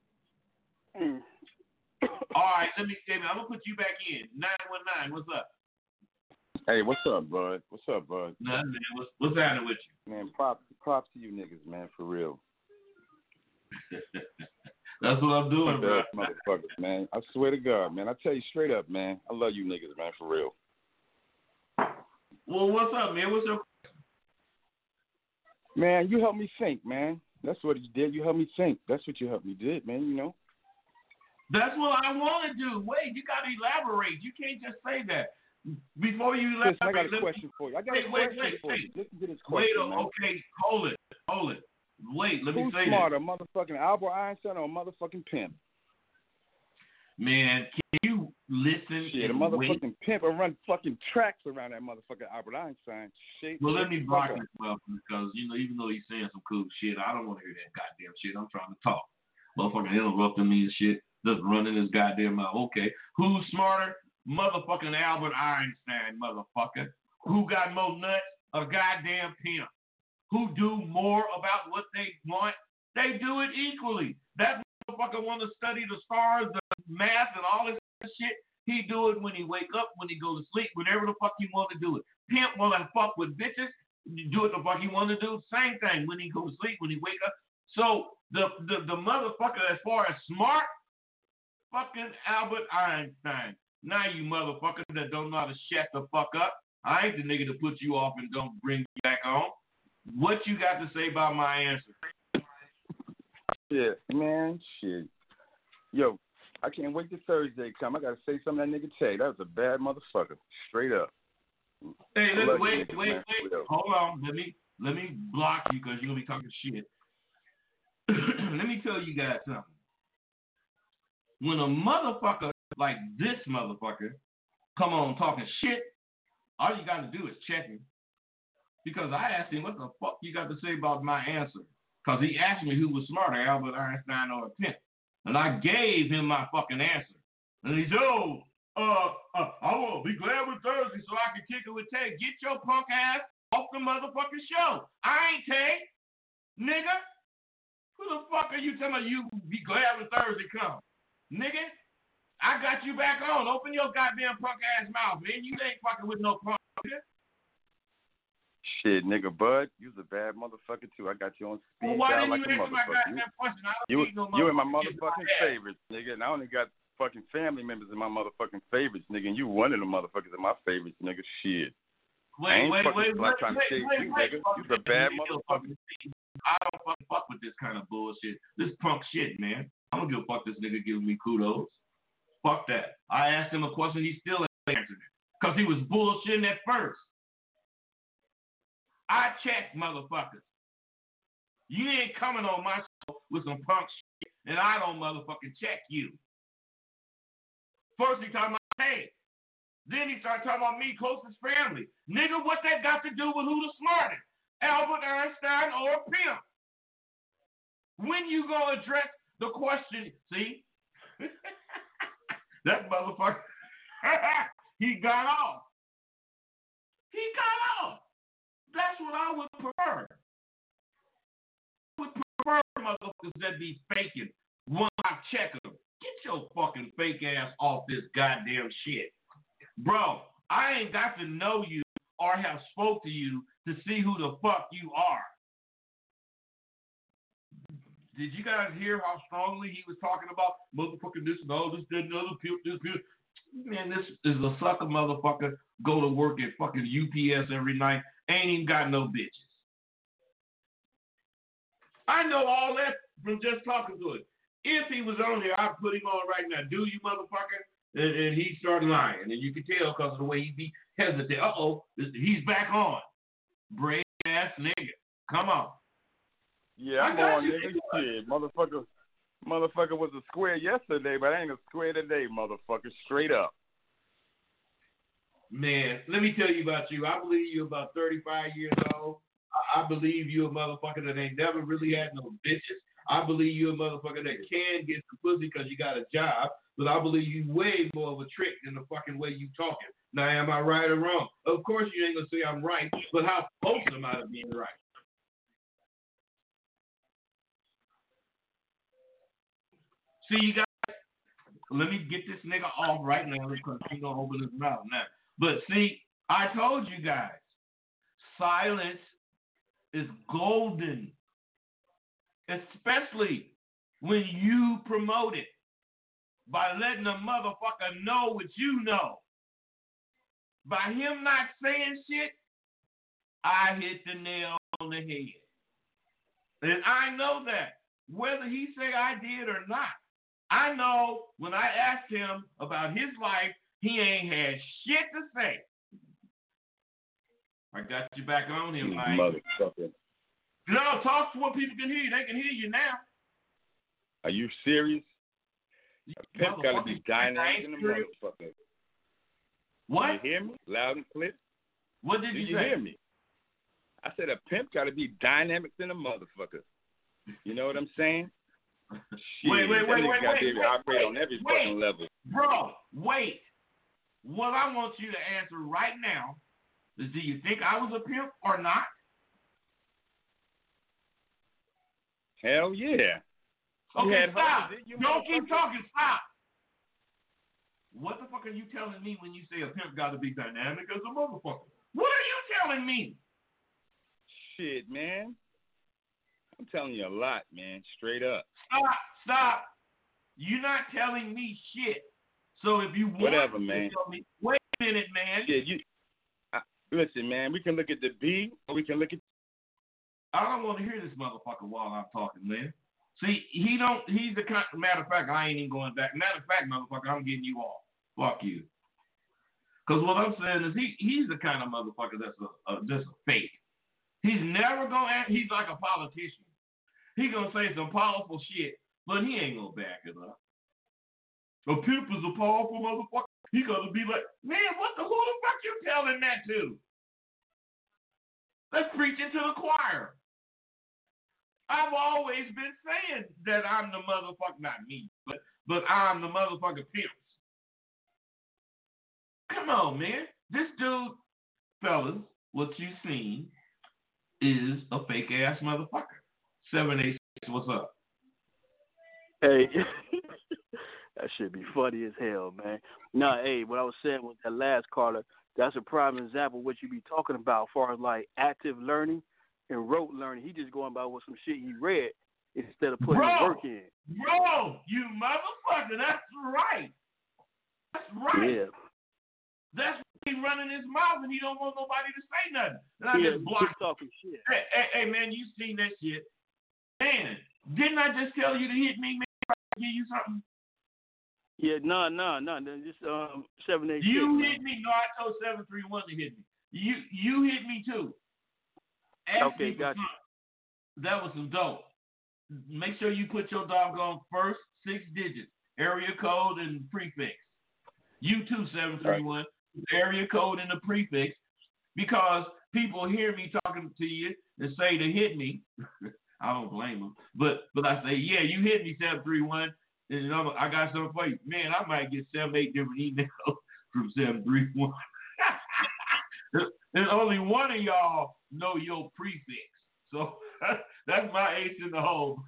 Speaker 7: All right, I'm going to put you back in. 919, what's up?
Speaker 10: Hey, what's up, bud?
Speaker 7: Nothing, man. What's happening with you?
Speaker 10: Man, props to you niggas, man, for real.
Speaker 7: That's what I'm doing, bro.
Speaker 10: Motherfuckers, man. I swear to God, man. I tell you straight up, man. I love you niggas, man, for real.
Speaker 7: Well, what's up, man? What's up?
Speaker 10: Man, you helped me think, man. That's what you did. You helped me think. That's what you helped me did, man,
Speaker 7: That's what I want to do. Wait, you got to elaborate. You can't just say that. Before you elaborate.
Speaker 10: Listen, I got a question for you. Listen to this question, man.
Speaker 7: Okay, hold it. Wait, let me say this.
Speaker 10: Who's smarter, motherfucking Albert Einstein or a motherfucking pimp?
Speaker 7: Man, can you listen?
Speaker 10: Shit, a motherfucking pimp will run fucking tracks around that motherfucking Albert Einstein. Shit.
Speaker 7: Well, let me block this up because, even though he's saying some cool shit, I don't want to hear that goddamn shit. I'm trying to talk. Motherfucking interrupting me and shit. Just running his goddamn mouth. Okay. Who's smarter? Motherfucking Albert Einstein, motherfucker. Who got more nuts? A goddamn pimp. Who do more about what they want? They do it equally. That motherfucker want to study the stars, the math, and all this shit. He do it when he wake up, when he go to sleep, whenever the fuck he want to do it. Pimp want to fuck with bitches. do what the fuck he want to do. Same thing when he go to sleep, when he wake up. So the motherfucker, as far as smart, fucking Albert Einstein. Now you motherfuckers that don't know how to shut the fuck up. I ain't the nigga to put you off and don't bring you back on. What you got to say about my answer?
Speaker 10: Shit, man, shit. Yo, I can't wait till Thursday come. I gotta say something to that nigga Tay. That was a bad motherfucker. Straight up.
Speaker 7: Hey, wait. Hold on. Let me block you because you're gonna be talking shit. Let me tell you guys something. When a motherfucker like this motherfucker come on talking shit, all you got to do is check him. Because I asked him, what the fuck you got to say about my answer? Because he asked me who was smarter, Albert Einstein or a pimp. And I gave him my fucking answer. And he said, I will be glad with Thursday so I can kick it with Tay. Get your punk ass off the motherfucking show. I ain't Tay, nigga. Who the fuck are you telling me you be glad when Thursday come? Nigga, I got you back on. Open your goddamn punk ass mouth, man. You ain't fucking with no punk, nigga.
Speaker 10: Shit, nigga, Bud, you's a bad motherfucker too. I got you on speed
Speaker 7: Well, why
Speaker 10: dial
Speaker 7: didn't
Speaker 10: like
Speaker 7: you
Speaker 10: a
Speaker 7: answer my
Speaker 10: motherfucker.
Speaker 7: goddamn question? I don't
Speaker 10: You
Speaker 7: need no
Speaker 10: in my
Speaker 7: motherfucking
Speaker 10: motherfucking favorites, nigga, and I only got fucking family members in my motherfucking favorites, nigga, and you one of the motherfuckers in my favorites, nigga. Shit. I ain't trying to shade you, nigga. You's a bad motherfucker.
Speaker 7: I don't fucking fuck with this kind of bullshit. This punk shit, man. I don't give a fuck this nigga giving me kudos. Fuck that. I asked him a question, he still ain't answered it. Because he was bullshitting at first. I checked, motherfuckers. You ain't coming on my show with some punk shit, and I don't motherfucking check you. First he talking about hey. Then he started talking about me, closest family. Nigga, what that got to do with who the smartest? Albert Einstein or a pimp? When you gonna address the question? See? That motherfucker, he got off. He got off. That's what I would prefer. I would prefer motherfuckers that be faking. One, I check them. Get your fucking fake ass off this goddamn shit. Bro, I ain't got to know you or have spoke to you to see who the fuck you are. Did you guys hear how strongly he was talking about motherfucking this and all this, that, and other, this. Man, this is a sucker motherfucker. Go to work at fucking UPS every night. Ain't even got no bitches. I know all that from just talking to him. If he was on there, I'd put him on right now. Do you motherfucker? And he started lying. And you could tell because of the way he be hesitant. Uh-oh, he's back on. Brave ass nigga. Come on.
Speaker 10: Yeah, I'm on, nigga. Shit, motherfucker was a square yesterday, but I ain't a square today, motherfucker. Straight up.
Speaker 7: Man, let me tell you about you. I believe you about 35 years old. I believe you a motherfucker that ain't never really had no bitches. I believe you a motherfucker that can get some pussy because you got a job. But I believe you way more of a trick than the fucking way you talking. Now, am I right or wrong? Of course you ain't going to say I'm right, but how close am I to being right? See, you guys, let me get this nigga off right now because he's going to open his mouth now. But see, I told you guys, silence is golden, especially when you promote it by letting a motherfucker know what you know. By him not saying shit, I hit the nail on the head. And I know that, whether he say I did or not. I know when I asked him about his life, he ain't had shit to say. I got you back on him, Mike.
Speaker 10: Motherfucker.
Speaker 7: No, talk to what people can hear you. They can hear you now.
Speaker 10: Are you serious? A pimp gotta be dynamic in the motherfucker.
Speaker 7: What?
Speaker 10: You hear me? Loud and clear.
Speaker 7: What did you say?
Speaker 10: Do you hear me? I said a pimp gotta be dynamic in a motherfucker. You know what I'm saying? Shit,
Speaker 7: wait.
Speaker 10: Operate on every fucking level.
Speaker 7: Bro, wait. What I want you to answer right now is, do you think I was a pimp or not?
Speaker 10: Hell yeah.
Speaker 7: Okay, stop. Don't keep talking. Stop. What the fuck are you telling me when you say a pimp got to be dynamic as a motherfucker? What are you telling me?
Speaker 10: shit, man. I'm telling you a lot, man. Straight up.
Speaker 7: Stop. You're not telling me shit. So if you want
Speaker 10: Whatever,
Speaker 7: to
Speaker 10: man.
Speaker 7: tell me, wait a minute, man.
Speaker 10: Yeah, listen, man. We can look at the B, or we can look at.
Speaker 7: I don't want to hear this motherfucker while I'm talking, man. See, he's the kind. Matter of fact, I ain't even going back. Matter of fact, motherfucker, I'm getting you off. Fuck you. Because what I'm saying is he's the kind of motherfucker that's just a fake. He's never gonna. He's like a politician. He gonna say some powerful shit, but he ain't gonna back it up. A pimp is a powerful motherfucker. He gonna be like, man, who the fuck you telling that to? Let's preach it to the choir. I've always been saying that I'm the motherfucker, not me, but I'm the motherfucker pimps. Come on, man. This dude, fellas, what you seen is a fake ass motherfucker. 786, what's up?
Speaker 11: Hey, that should be funny as hell, man. Nah, hey, what I was saying was that last caller, that's a prime example of what you be talking about as far as like active learning and rote learning. He just going by with some shit he read instead of putting the work in.
Speaker 7: Bro, you motherfucker, that's right. That's right.
Speaker 11: Yeah.
Speaker 7: That's why he running his mouth and he don't want nobody to say nothing. And I just
Speaker 11: block talking shit.
Speaker 7: Hey, man, you seen that shit. Man, didn't I just tell you to hit me, man, if I give you something?
Speaker 11: Yeah, no. Just 786.
Speaker 7: You hit me. No, I told 731 to hit me. You hit me too.
Speaker 11: Okay, gotcha.
Speaker 7: That was some dope. Make sure you put your doggone first 6 digits, area code and prefix. You too, 731. Area code and the prefix, because people hear me talking to you and say to hit me. I don't blame them, but I say, yeah, you hit me, 731, and I got something for you. Man, I might get 7-8 different emails from 731. And only one of y'all know your prefix, so that's my ace in the hole.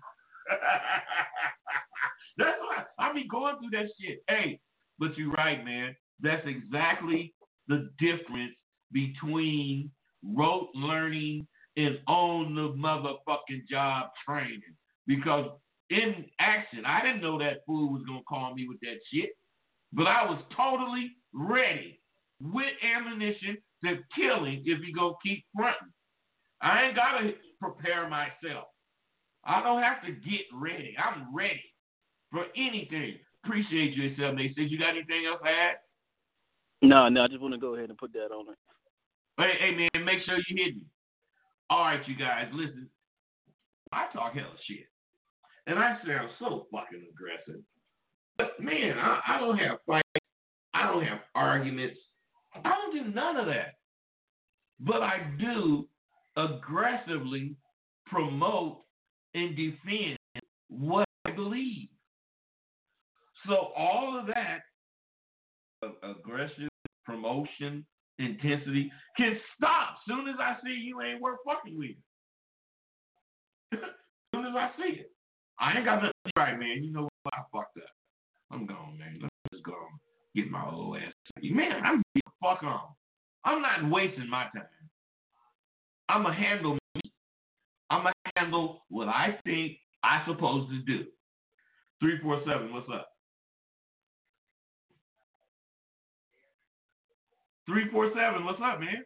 Speaker 7: That's why I be going through that shit. Hey, but you're right, man. That's exactly the difference between rote learning and on the motherfucking job training. Because in action, I didn't know that fool was going to call me with that shit, but I was totally ready with ammunition to kill him if he go keep fronting. I ain't got to prepare myself. I don't have to get ready. I'm ready for anything. Appreciate you, 786. You got anything else to add?
Speaker 11: No, I just want to go ahead and put that on it.
Speaker 7: Hey, man, make sure you hit me. All right, you guys, listen. I talk hella shit. And I sound so fucking aggressive. But, man, I don't have fights. I don't have arguments. I don't do none of that. But I do aggressively promote and defend what I believe. So all of that aggression, promotion, intensity can stop soon as I see you ain't worth fucking with. Soon as I see it. I ain't got nothing right, man. You know what? I fucked up. I'm gone, man. Let's just go get my old ass. Man, I'm the fuck on. I'm not wasting my time. I'm going to handle me. I'm going to handle what I think I'm supposed to do. 347, what's up? 347, what's up, man?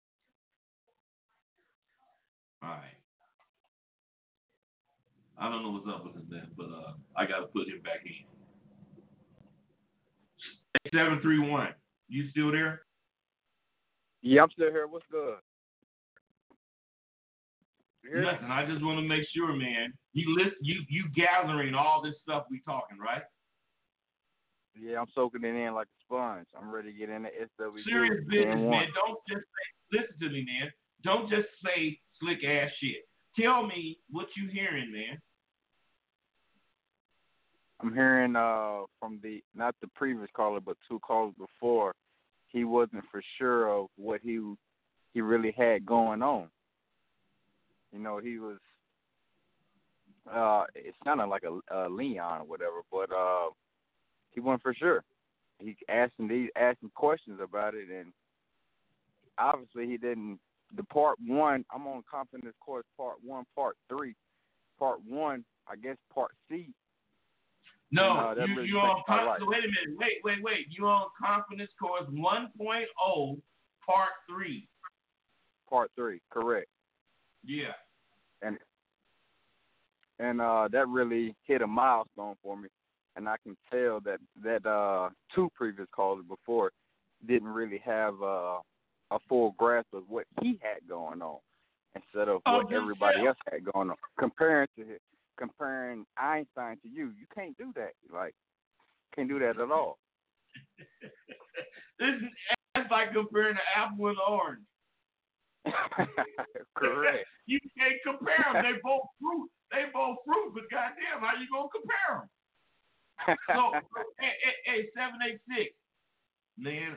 Speaker 7: All right. I don't know what's up with this man, but I got to put him back in. 731, you still there?
Speaker 5: Yeah, I'm still here. What's good?
Speaker 7: Listen, I just want to make sure, man. You gathering all this stuff we talking, right?
Speaker 5: Yeah, I'm soaking it in like a sponge. I'm ready to get in the SW.
Speaker 7: Serious business, man. Don't just say, listen to me, man. Don't just say slick ass shit. Tell me what you hearing, man.
Speaker 5: I'm hearing from not the previous caller, but 2 callers before, he wasn't for sure of what he really had going on. You know, he was it sounded like a Leon or whatever, but he wasn't for sure. He asked him questions about it, and obviously he didn't the part 1, I'm on confidence course part 1, part 3. Part 1, I guess part C.
Speaker 7: No,
Speaker 5: and,
Speaker 7: you on wait a minute. Wait. You on confidence course 1.0 part 3.
Speaker 5: Part 3, correct.
Speaker 7: Yeah.
Speaker 5: And that really hit a milestone for me. And I can tell that 2 previous callers before didn't really have a full grasp of what he had going on instead of what everybody else had going on. Comparing Einstein to you can't do that. Like, can't do that at all.
Speaker 7: That's like comparing an apple and an orange.
Speaker 5: Correct.
Speaker 7: You can't compare them. They both fruit. But goddamn, how you gonna compare them? So, hey, 786, man.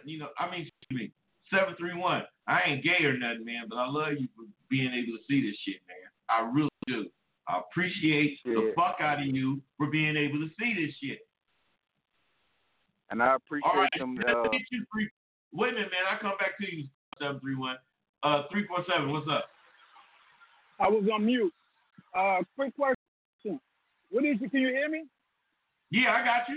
Speaker 7: 731. I ain't gay or nothing, man, but I love you for being able to see this shit, man. I really do. I appreciate the fuck out of you for being able to see this shit.
Speaker 5: And I appreciate them.
Speaker 7: Wait a minute, man. I come back to you, 731. 347, what's up?
Speaker 9: I was on mute. Quick question. What is it? Can you hear me?
Speaker 7: Yeah, I got you.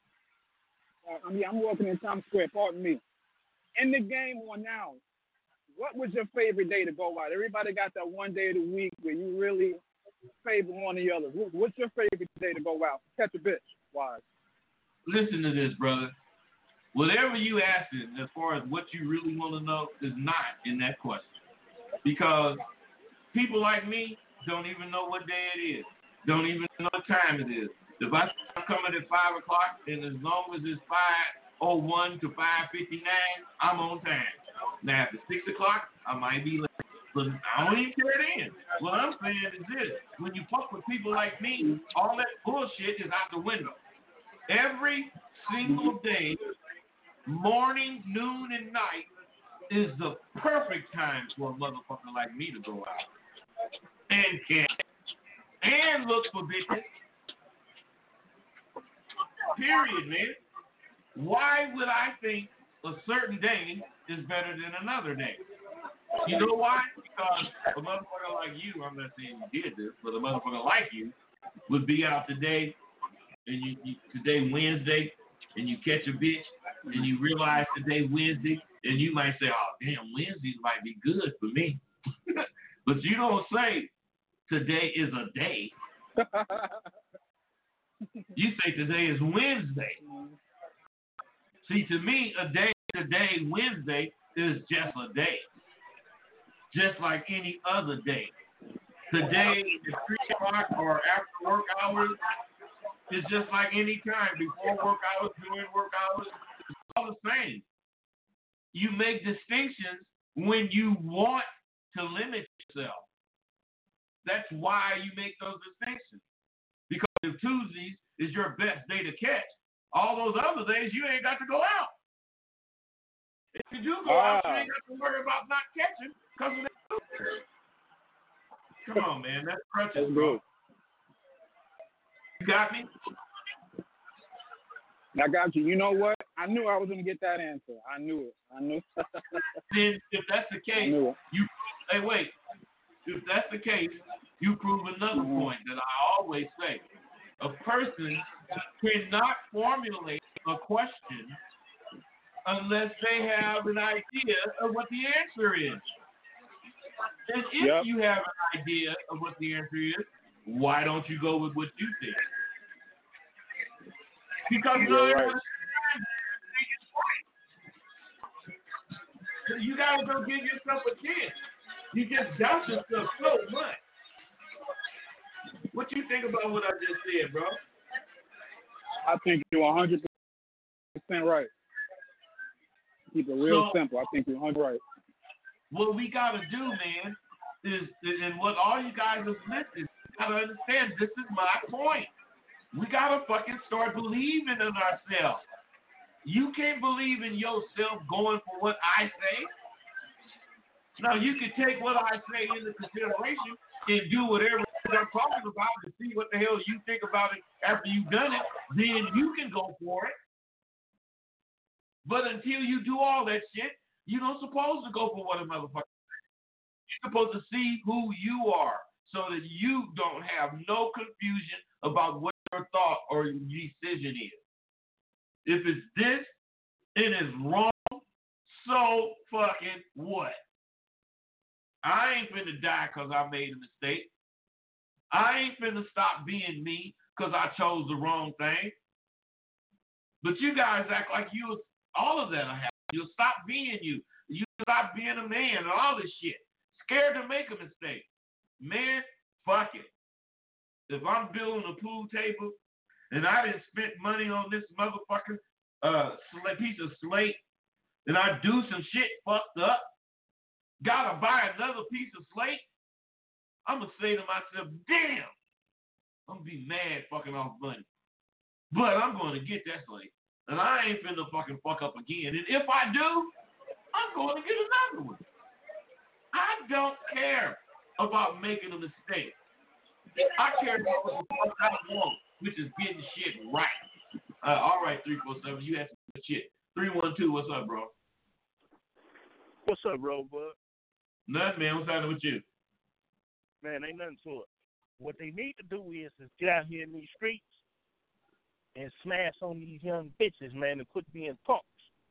Speaker 9: I'm walking in Times Square. Pardon me. In the game or now, what was your favorite day to go out? Everybody got that one day of the week where you really favor one or the other. What's your favorite day to go out? Catch a bitch. Why?
Speaker 7: Listen to this, brother. Whatever you asking as far as what you really want to know is not in that question. Because people like me don't even know what day it is. Don't even know what time it is. If I'm coming at 5 o'clock, and as long as it's 5:01 to 5:59, I'm on time. Now, if it's 6 o'clock, I might be late. But I don't even care then. What I'm saying is this. When you fuck with people like me, all that bullshit is out the window. Every single day, morning, noon, and night is the perfect time for a motherfucker like me to go out and look for bitches. Period, man. Why would I think a certain day is better than another day? You know why? Because a motherfucker like you, I'm not saying you did this, but a motherfucker like you would be out today, and today Wednesday, and you catch a bitch, and you realize today Wednesday, and you might say, oh, damn, Wednesdays might be good for me. But you don't say today is a day. You say today is Wednesday. See, to me, a day today, Wednesday, is just a day. Just like any other day. Today at 3 o'clock or after work hours is just like any time. Before work hours, during work hours, it's all the same. You make distinctions when you want to limit yourself. That's why you make those distinctions. Because if Tuesdays is your best day to catch, all those other days you ain't got to go out. If you do go out, you ain't got to worry about not catching because of that. Come on, man. That's crutches, bro. You got me?
Speaker 9: I got you. You know what? I knew I was going to get that answer. I knew it.
Speaker 7: Then, if that's the case, If that's the case, you prove another point that I always say. A person cannot formulate a question unless they have an idea of what the answer is. And if you have an idea of what the answer is, why don't you go with what you think? Because you gotta go give yourself a chance. You just doubt yourself so much. What you think about what I just said, bro?
Speaker 9: I think you're 100% right. Keep it real simple. I think you're 100% right.
Speaker 7: What we gotta do, man, is and what all you guys are listening, you gotta understand. This is my point. We gotta fucking start believing in ourselves. You can't believe in yourself going for what I say. Now, you can take what I say into consideration and do whatever I'm talking about to see what the hell you think about it after you've done it. Then you can go for it. But until you do all that shit, you don't supposed to go for what a motherfucker. supposed to see who you are so that you don't have no confusion about what your thought or decision is. If it's this, it is wrong. So fucking what? I ain't finna die because I made a mistake. I ain't finna stop being me because I chose the wrong thing. But you guys act like all of that will happen. You'll stop being you. You stop being a man and all this shit. Scared to make a mistake. Man, fuck it. If I'm building a pool table and I didn't spend money on this motherfucking piece of slate and I do some shit fucked up, gotta buy another piece of slate, I'm going to say to myself, damn, I'm going to be mad fucking off money. But I'm going to get that slate. And I ain't finna fucking fuck up again. And if I do, I'm going to get another one. I don't care about making a mistake. I care about what the fuck I want, which is getting shit right. All right, 347, you had some good shit. 312, what's up, bro?
Speaker 12: What's up, bro, bud?
Speaker 7: Nothing, man. What's happening with you?
Speaker 12: Man, ain't nothing to it. What they need to do is get out here in these streets and smash on these young bitches, man, and quit being punks.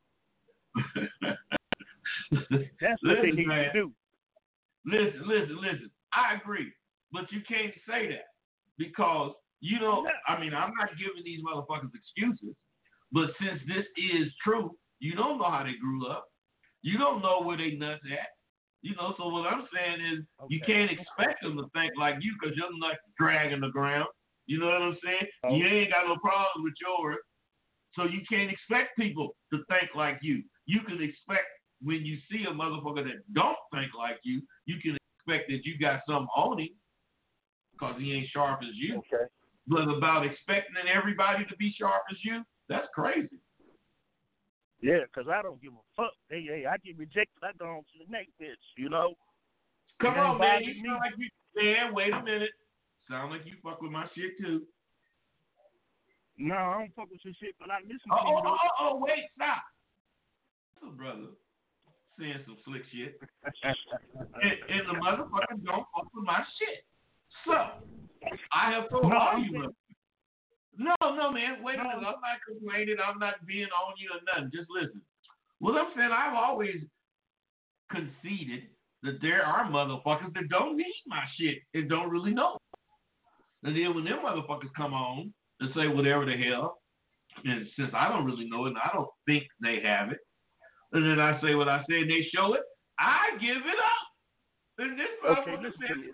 Speaker 12: That's what they need to do.
Speaker 7: Listen. I agree. But you can't say that because, I'm not giving these motherfuckers excuses, but since this is true, you don't know how they grew up. You don't know where they nuts at. So what I'm saying is you can't expect them to think like you because your nuts dragging the ground. You know what I'm saying? Okay. You ain't got no problems with yours. So you can't expect people to think like you. You can expect when you see a motherfucker that don't think like you can expect that you got something on him because he ain't sharp as you.
Speaker 12: Okay.
Speaker 7: But about expecting everybody to be sharp as you, that's crazy.
Speaker 12: Yeah, because I don't give a fuck. Hey, I get rejected, I go on to the next bitch,
Speaker 7: Come on, man. You sound like you... Man, wait a minute. Sound like you fuck with my shit, too.
Speaker 12: No, I don't fuck with your shit, but I listen to you.
Speaker 7: Wait, stop. This brother saying some slick shit. and the motherfuckers don't fuck with my shit. So, I have told all you... No, man. Wait a minute. I'm not complaining. I'm not being on you or nothing. Just listen. What I'm saying, I've always conceded that there are motherfuckers that don't need my shit and don't really know. And then when them motherfuckers come on and say whatever the hell, and since I don't really know it and I don't think they have it, and then I say what I say and they show it, I give it up. And this motherfucker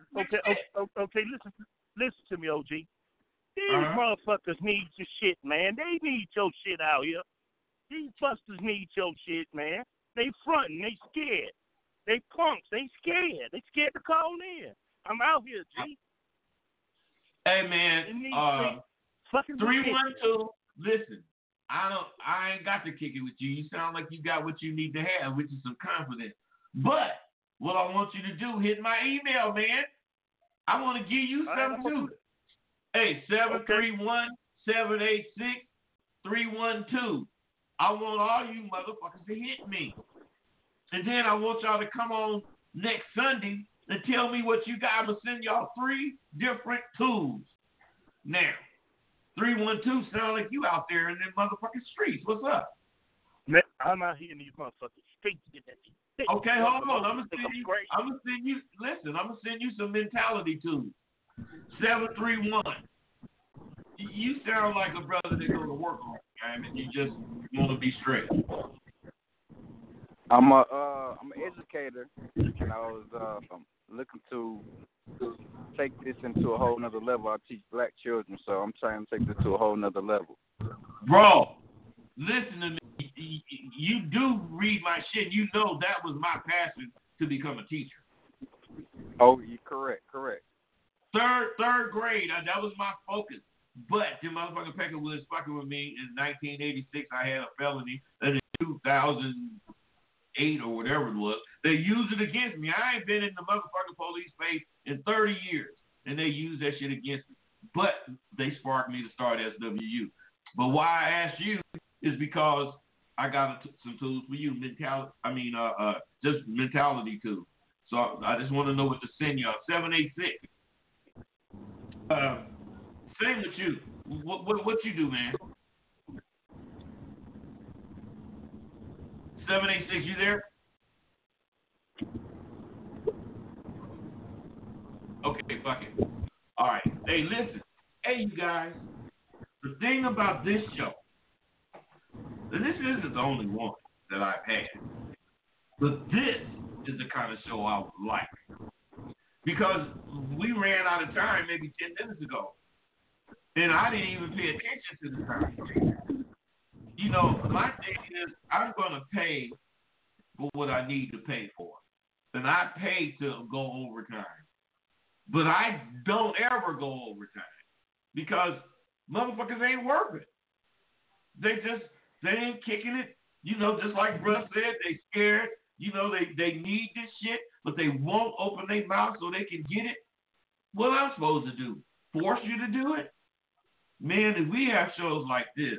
Speaker 12: listen to me, OG. These motherfuckers need your shit, man. They need your shit out here. These busters need your shit, man. They fronting. They scared. They punks. They scared. They scared to call in. I'm out here, G.
Speaker 7: Hey, man. 312. Listen, I ain't got to kick it with you. You sound like you got what you need to have, which is some confidence. But what I want you to do, hit my email, man. I want to give you something too. Hey, 731-786-312. I want all you motherfuckers to hit me. And then I want y'all to come on next Sunday and tell me what you got. I'm going to send y'all 3 different tools. Now, 312 sound like you out there in them motherfucking streets. What's up?
Speaker 12: Man, I'm out here in these motherfucking streets.
Speaker 7: Okay, hold on. I'm gonna send you some mentality tools. 731. You sound like a brother that go to work all the time and you just want to be straight.
Speaker 5: I'm an educator, and I was looking to take this into a whole nother level. I teach black children, so I'm trying to take this to a whole nother level.
Speaker 7: Bro, listen to me. You do read my shit. You know that was my passion to become a teacher.
Speaker 5: Oh, you're correct.
Speaker 7: Third grade, that was my focus. But the motherfucking Pecker was fucking with me in 1986. I had a felony, and in 2008 or whatever it was, they used it against me. I ain't been in the motherfucking police face in 30 years, and they used that shit against me. But they sparked me to start SWU. But why I asked you is because I got some tools for you, just mentality tools. So I just want to know what to send y'all. 786. Same with you. What you do, man? 786, you there? Okay, fuck it. All right. Hey, listen. Hey, you guys. The thing about this show, and this isn't the only one that I've had, but this is the kind of show I would like. Because we ran out of time maybe 10 minutes ago. And I didn't even pay attention to the time. You know, my thing is I'm going to pay for what I need to pay for. And I pay to go overtime. But I don't ever go overtime. Because motherfuckers ain't working. They ain't kicking it. You know, just like Russ said, they scared. You know, they need this shit, but they won't open their mouth so they can get it. What am I supposed to do? Force you to do it? Man, if we have shows like this,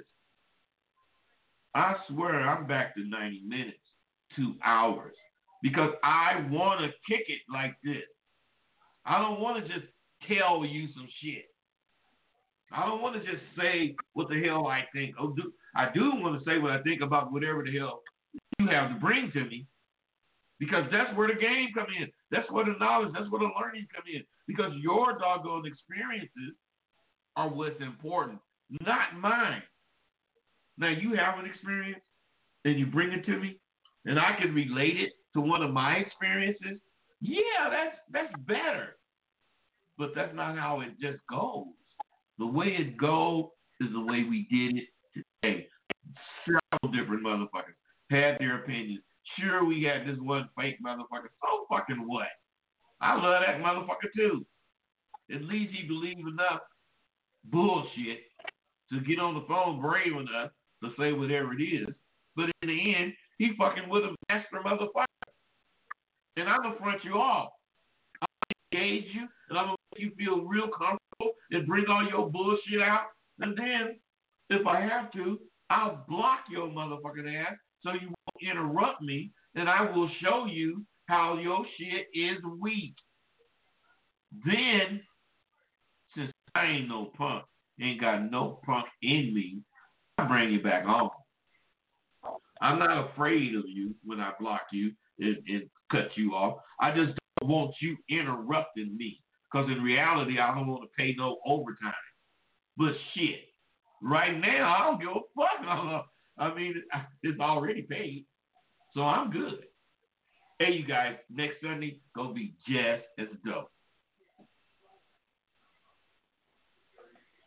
Speaker 7: I swear I'm back to 90 minutes, 2 hours, because I want to kick it like this. I don't want to just tell you some shit. I don't want to just say what the hell I think. I do want to say what I think about whatever the hell you have to bring to me, because that's where the game come in. That's where the knowledge, that's where the learning come in. Because your doggone experiences are what's important, not mine. Now, you have an experience, and you bring it to me, and I can relate it to one of my experiences. Yeah, that's better. But that's not how it just goes. The way it goes is the way we did it today. Several different motherfuckers had their opinions. Sure, we had this one fake motherfucker. So fucking what? I love that motherfucker too. At least he believed enough bullshit to get on the phone brave enough to say whatever it is. But in the end, he fucking with a master motherfucker. And I'm gonna front you off. I'm gonna engage you, and I'm gonna make you feel real comfortable and bring all your bullshit out. And then, if I have to, I'll block your motherfucking ass so you won't interrupt me, and I will show you how your shit is weak. Then, since I ain't no punk, ain't got no punk in me, I bring you back home. I'm not afraid of you when I block you and cut you off. I just don't want you interrupting me, because in reality, I don't want to pay no overtime. But shit, right now, I don't give a fuck. I mean, it's already paid, so I'm good. Hey, you guys, next Sunday, gonna be just as dope.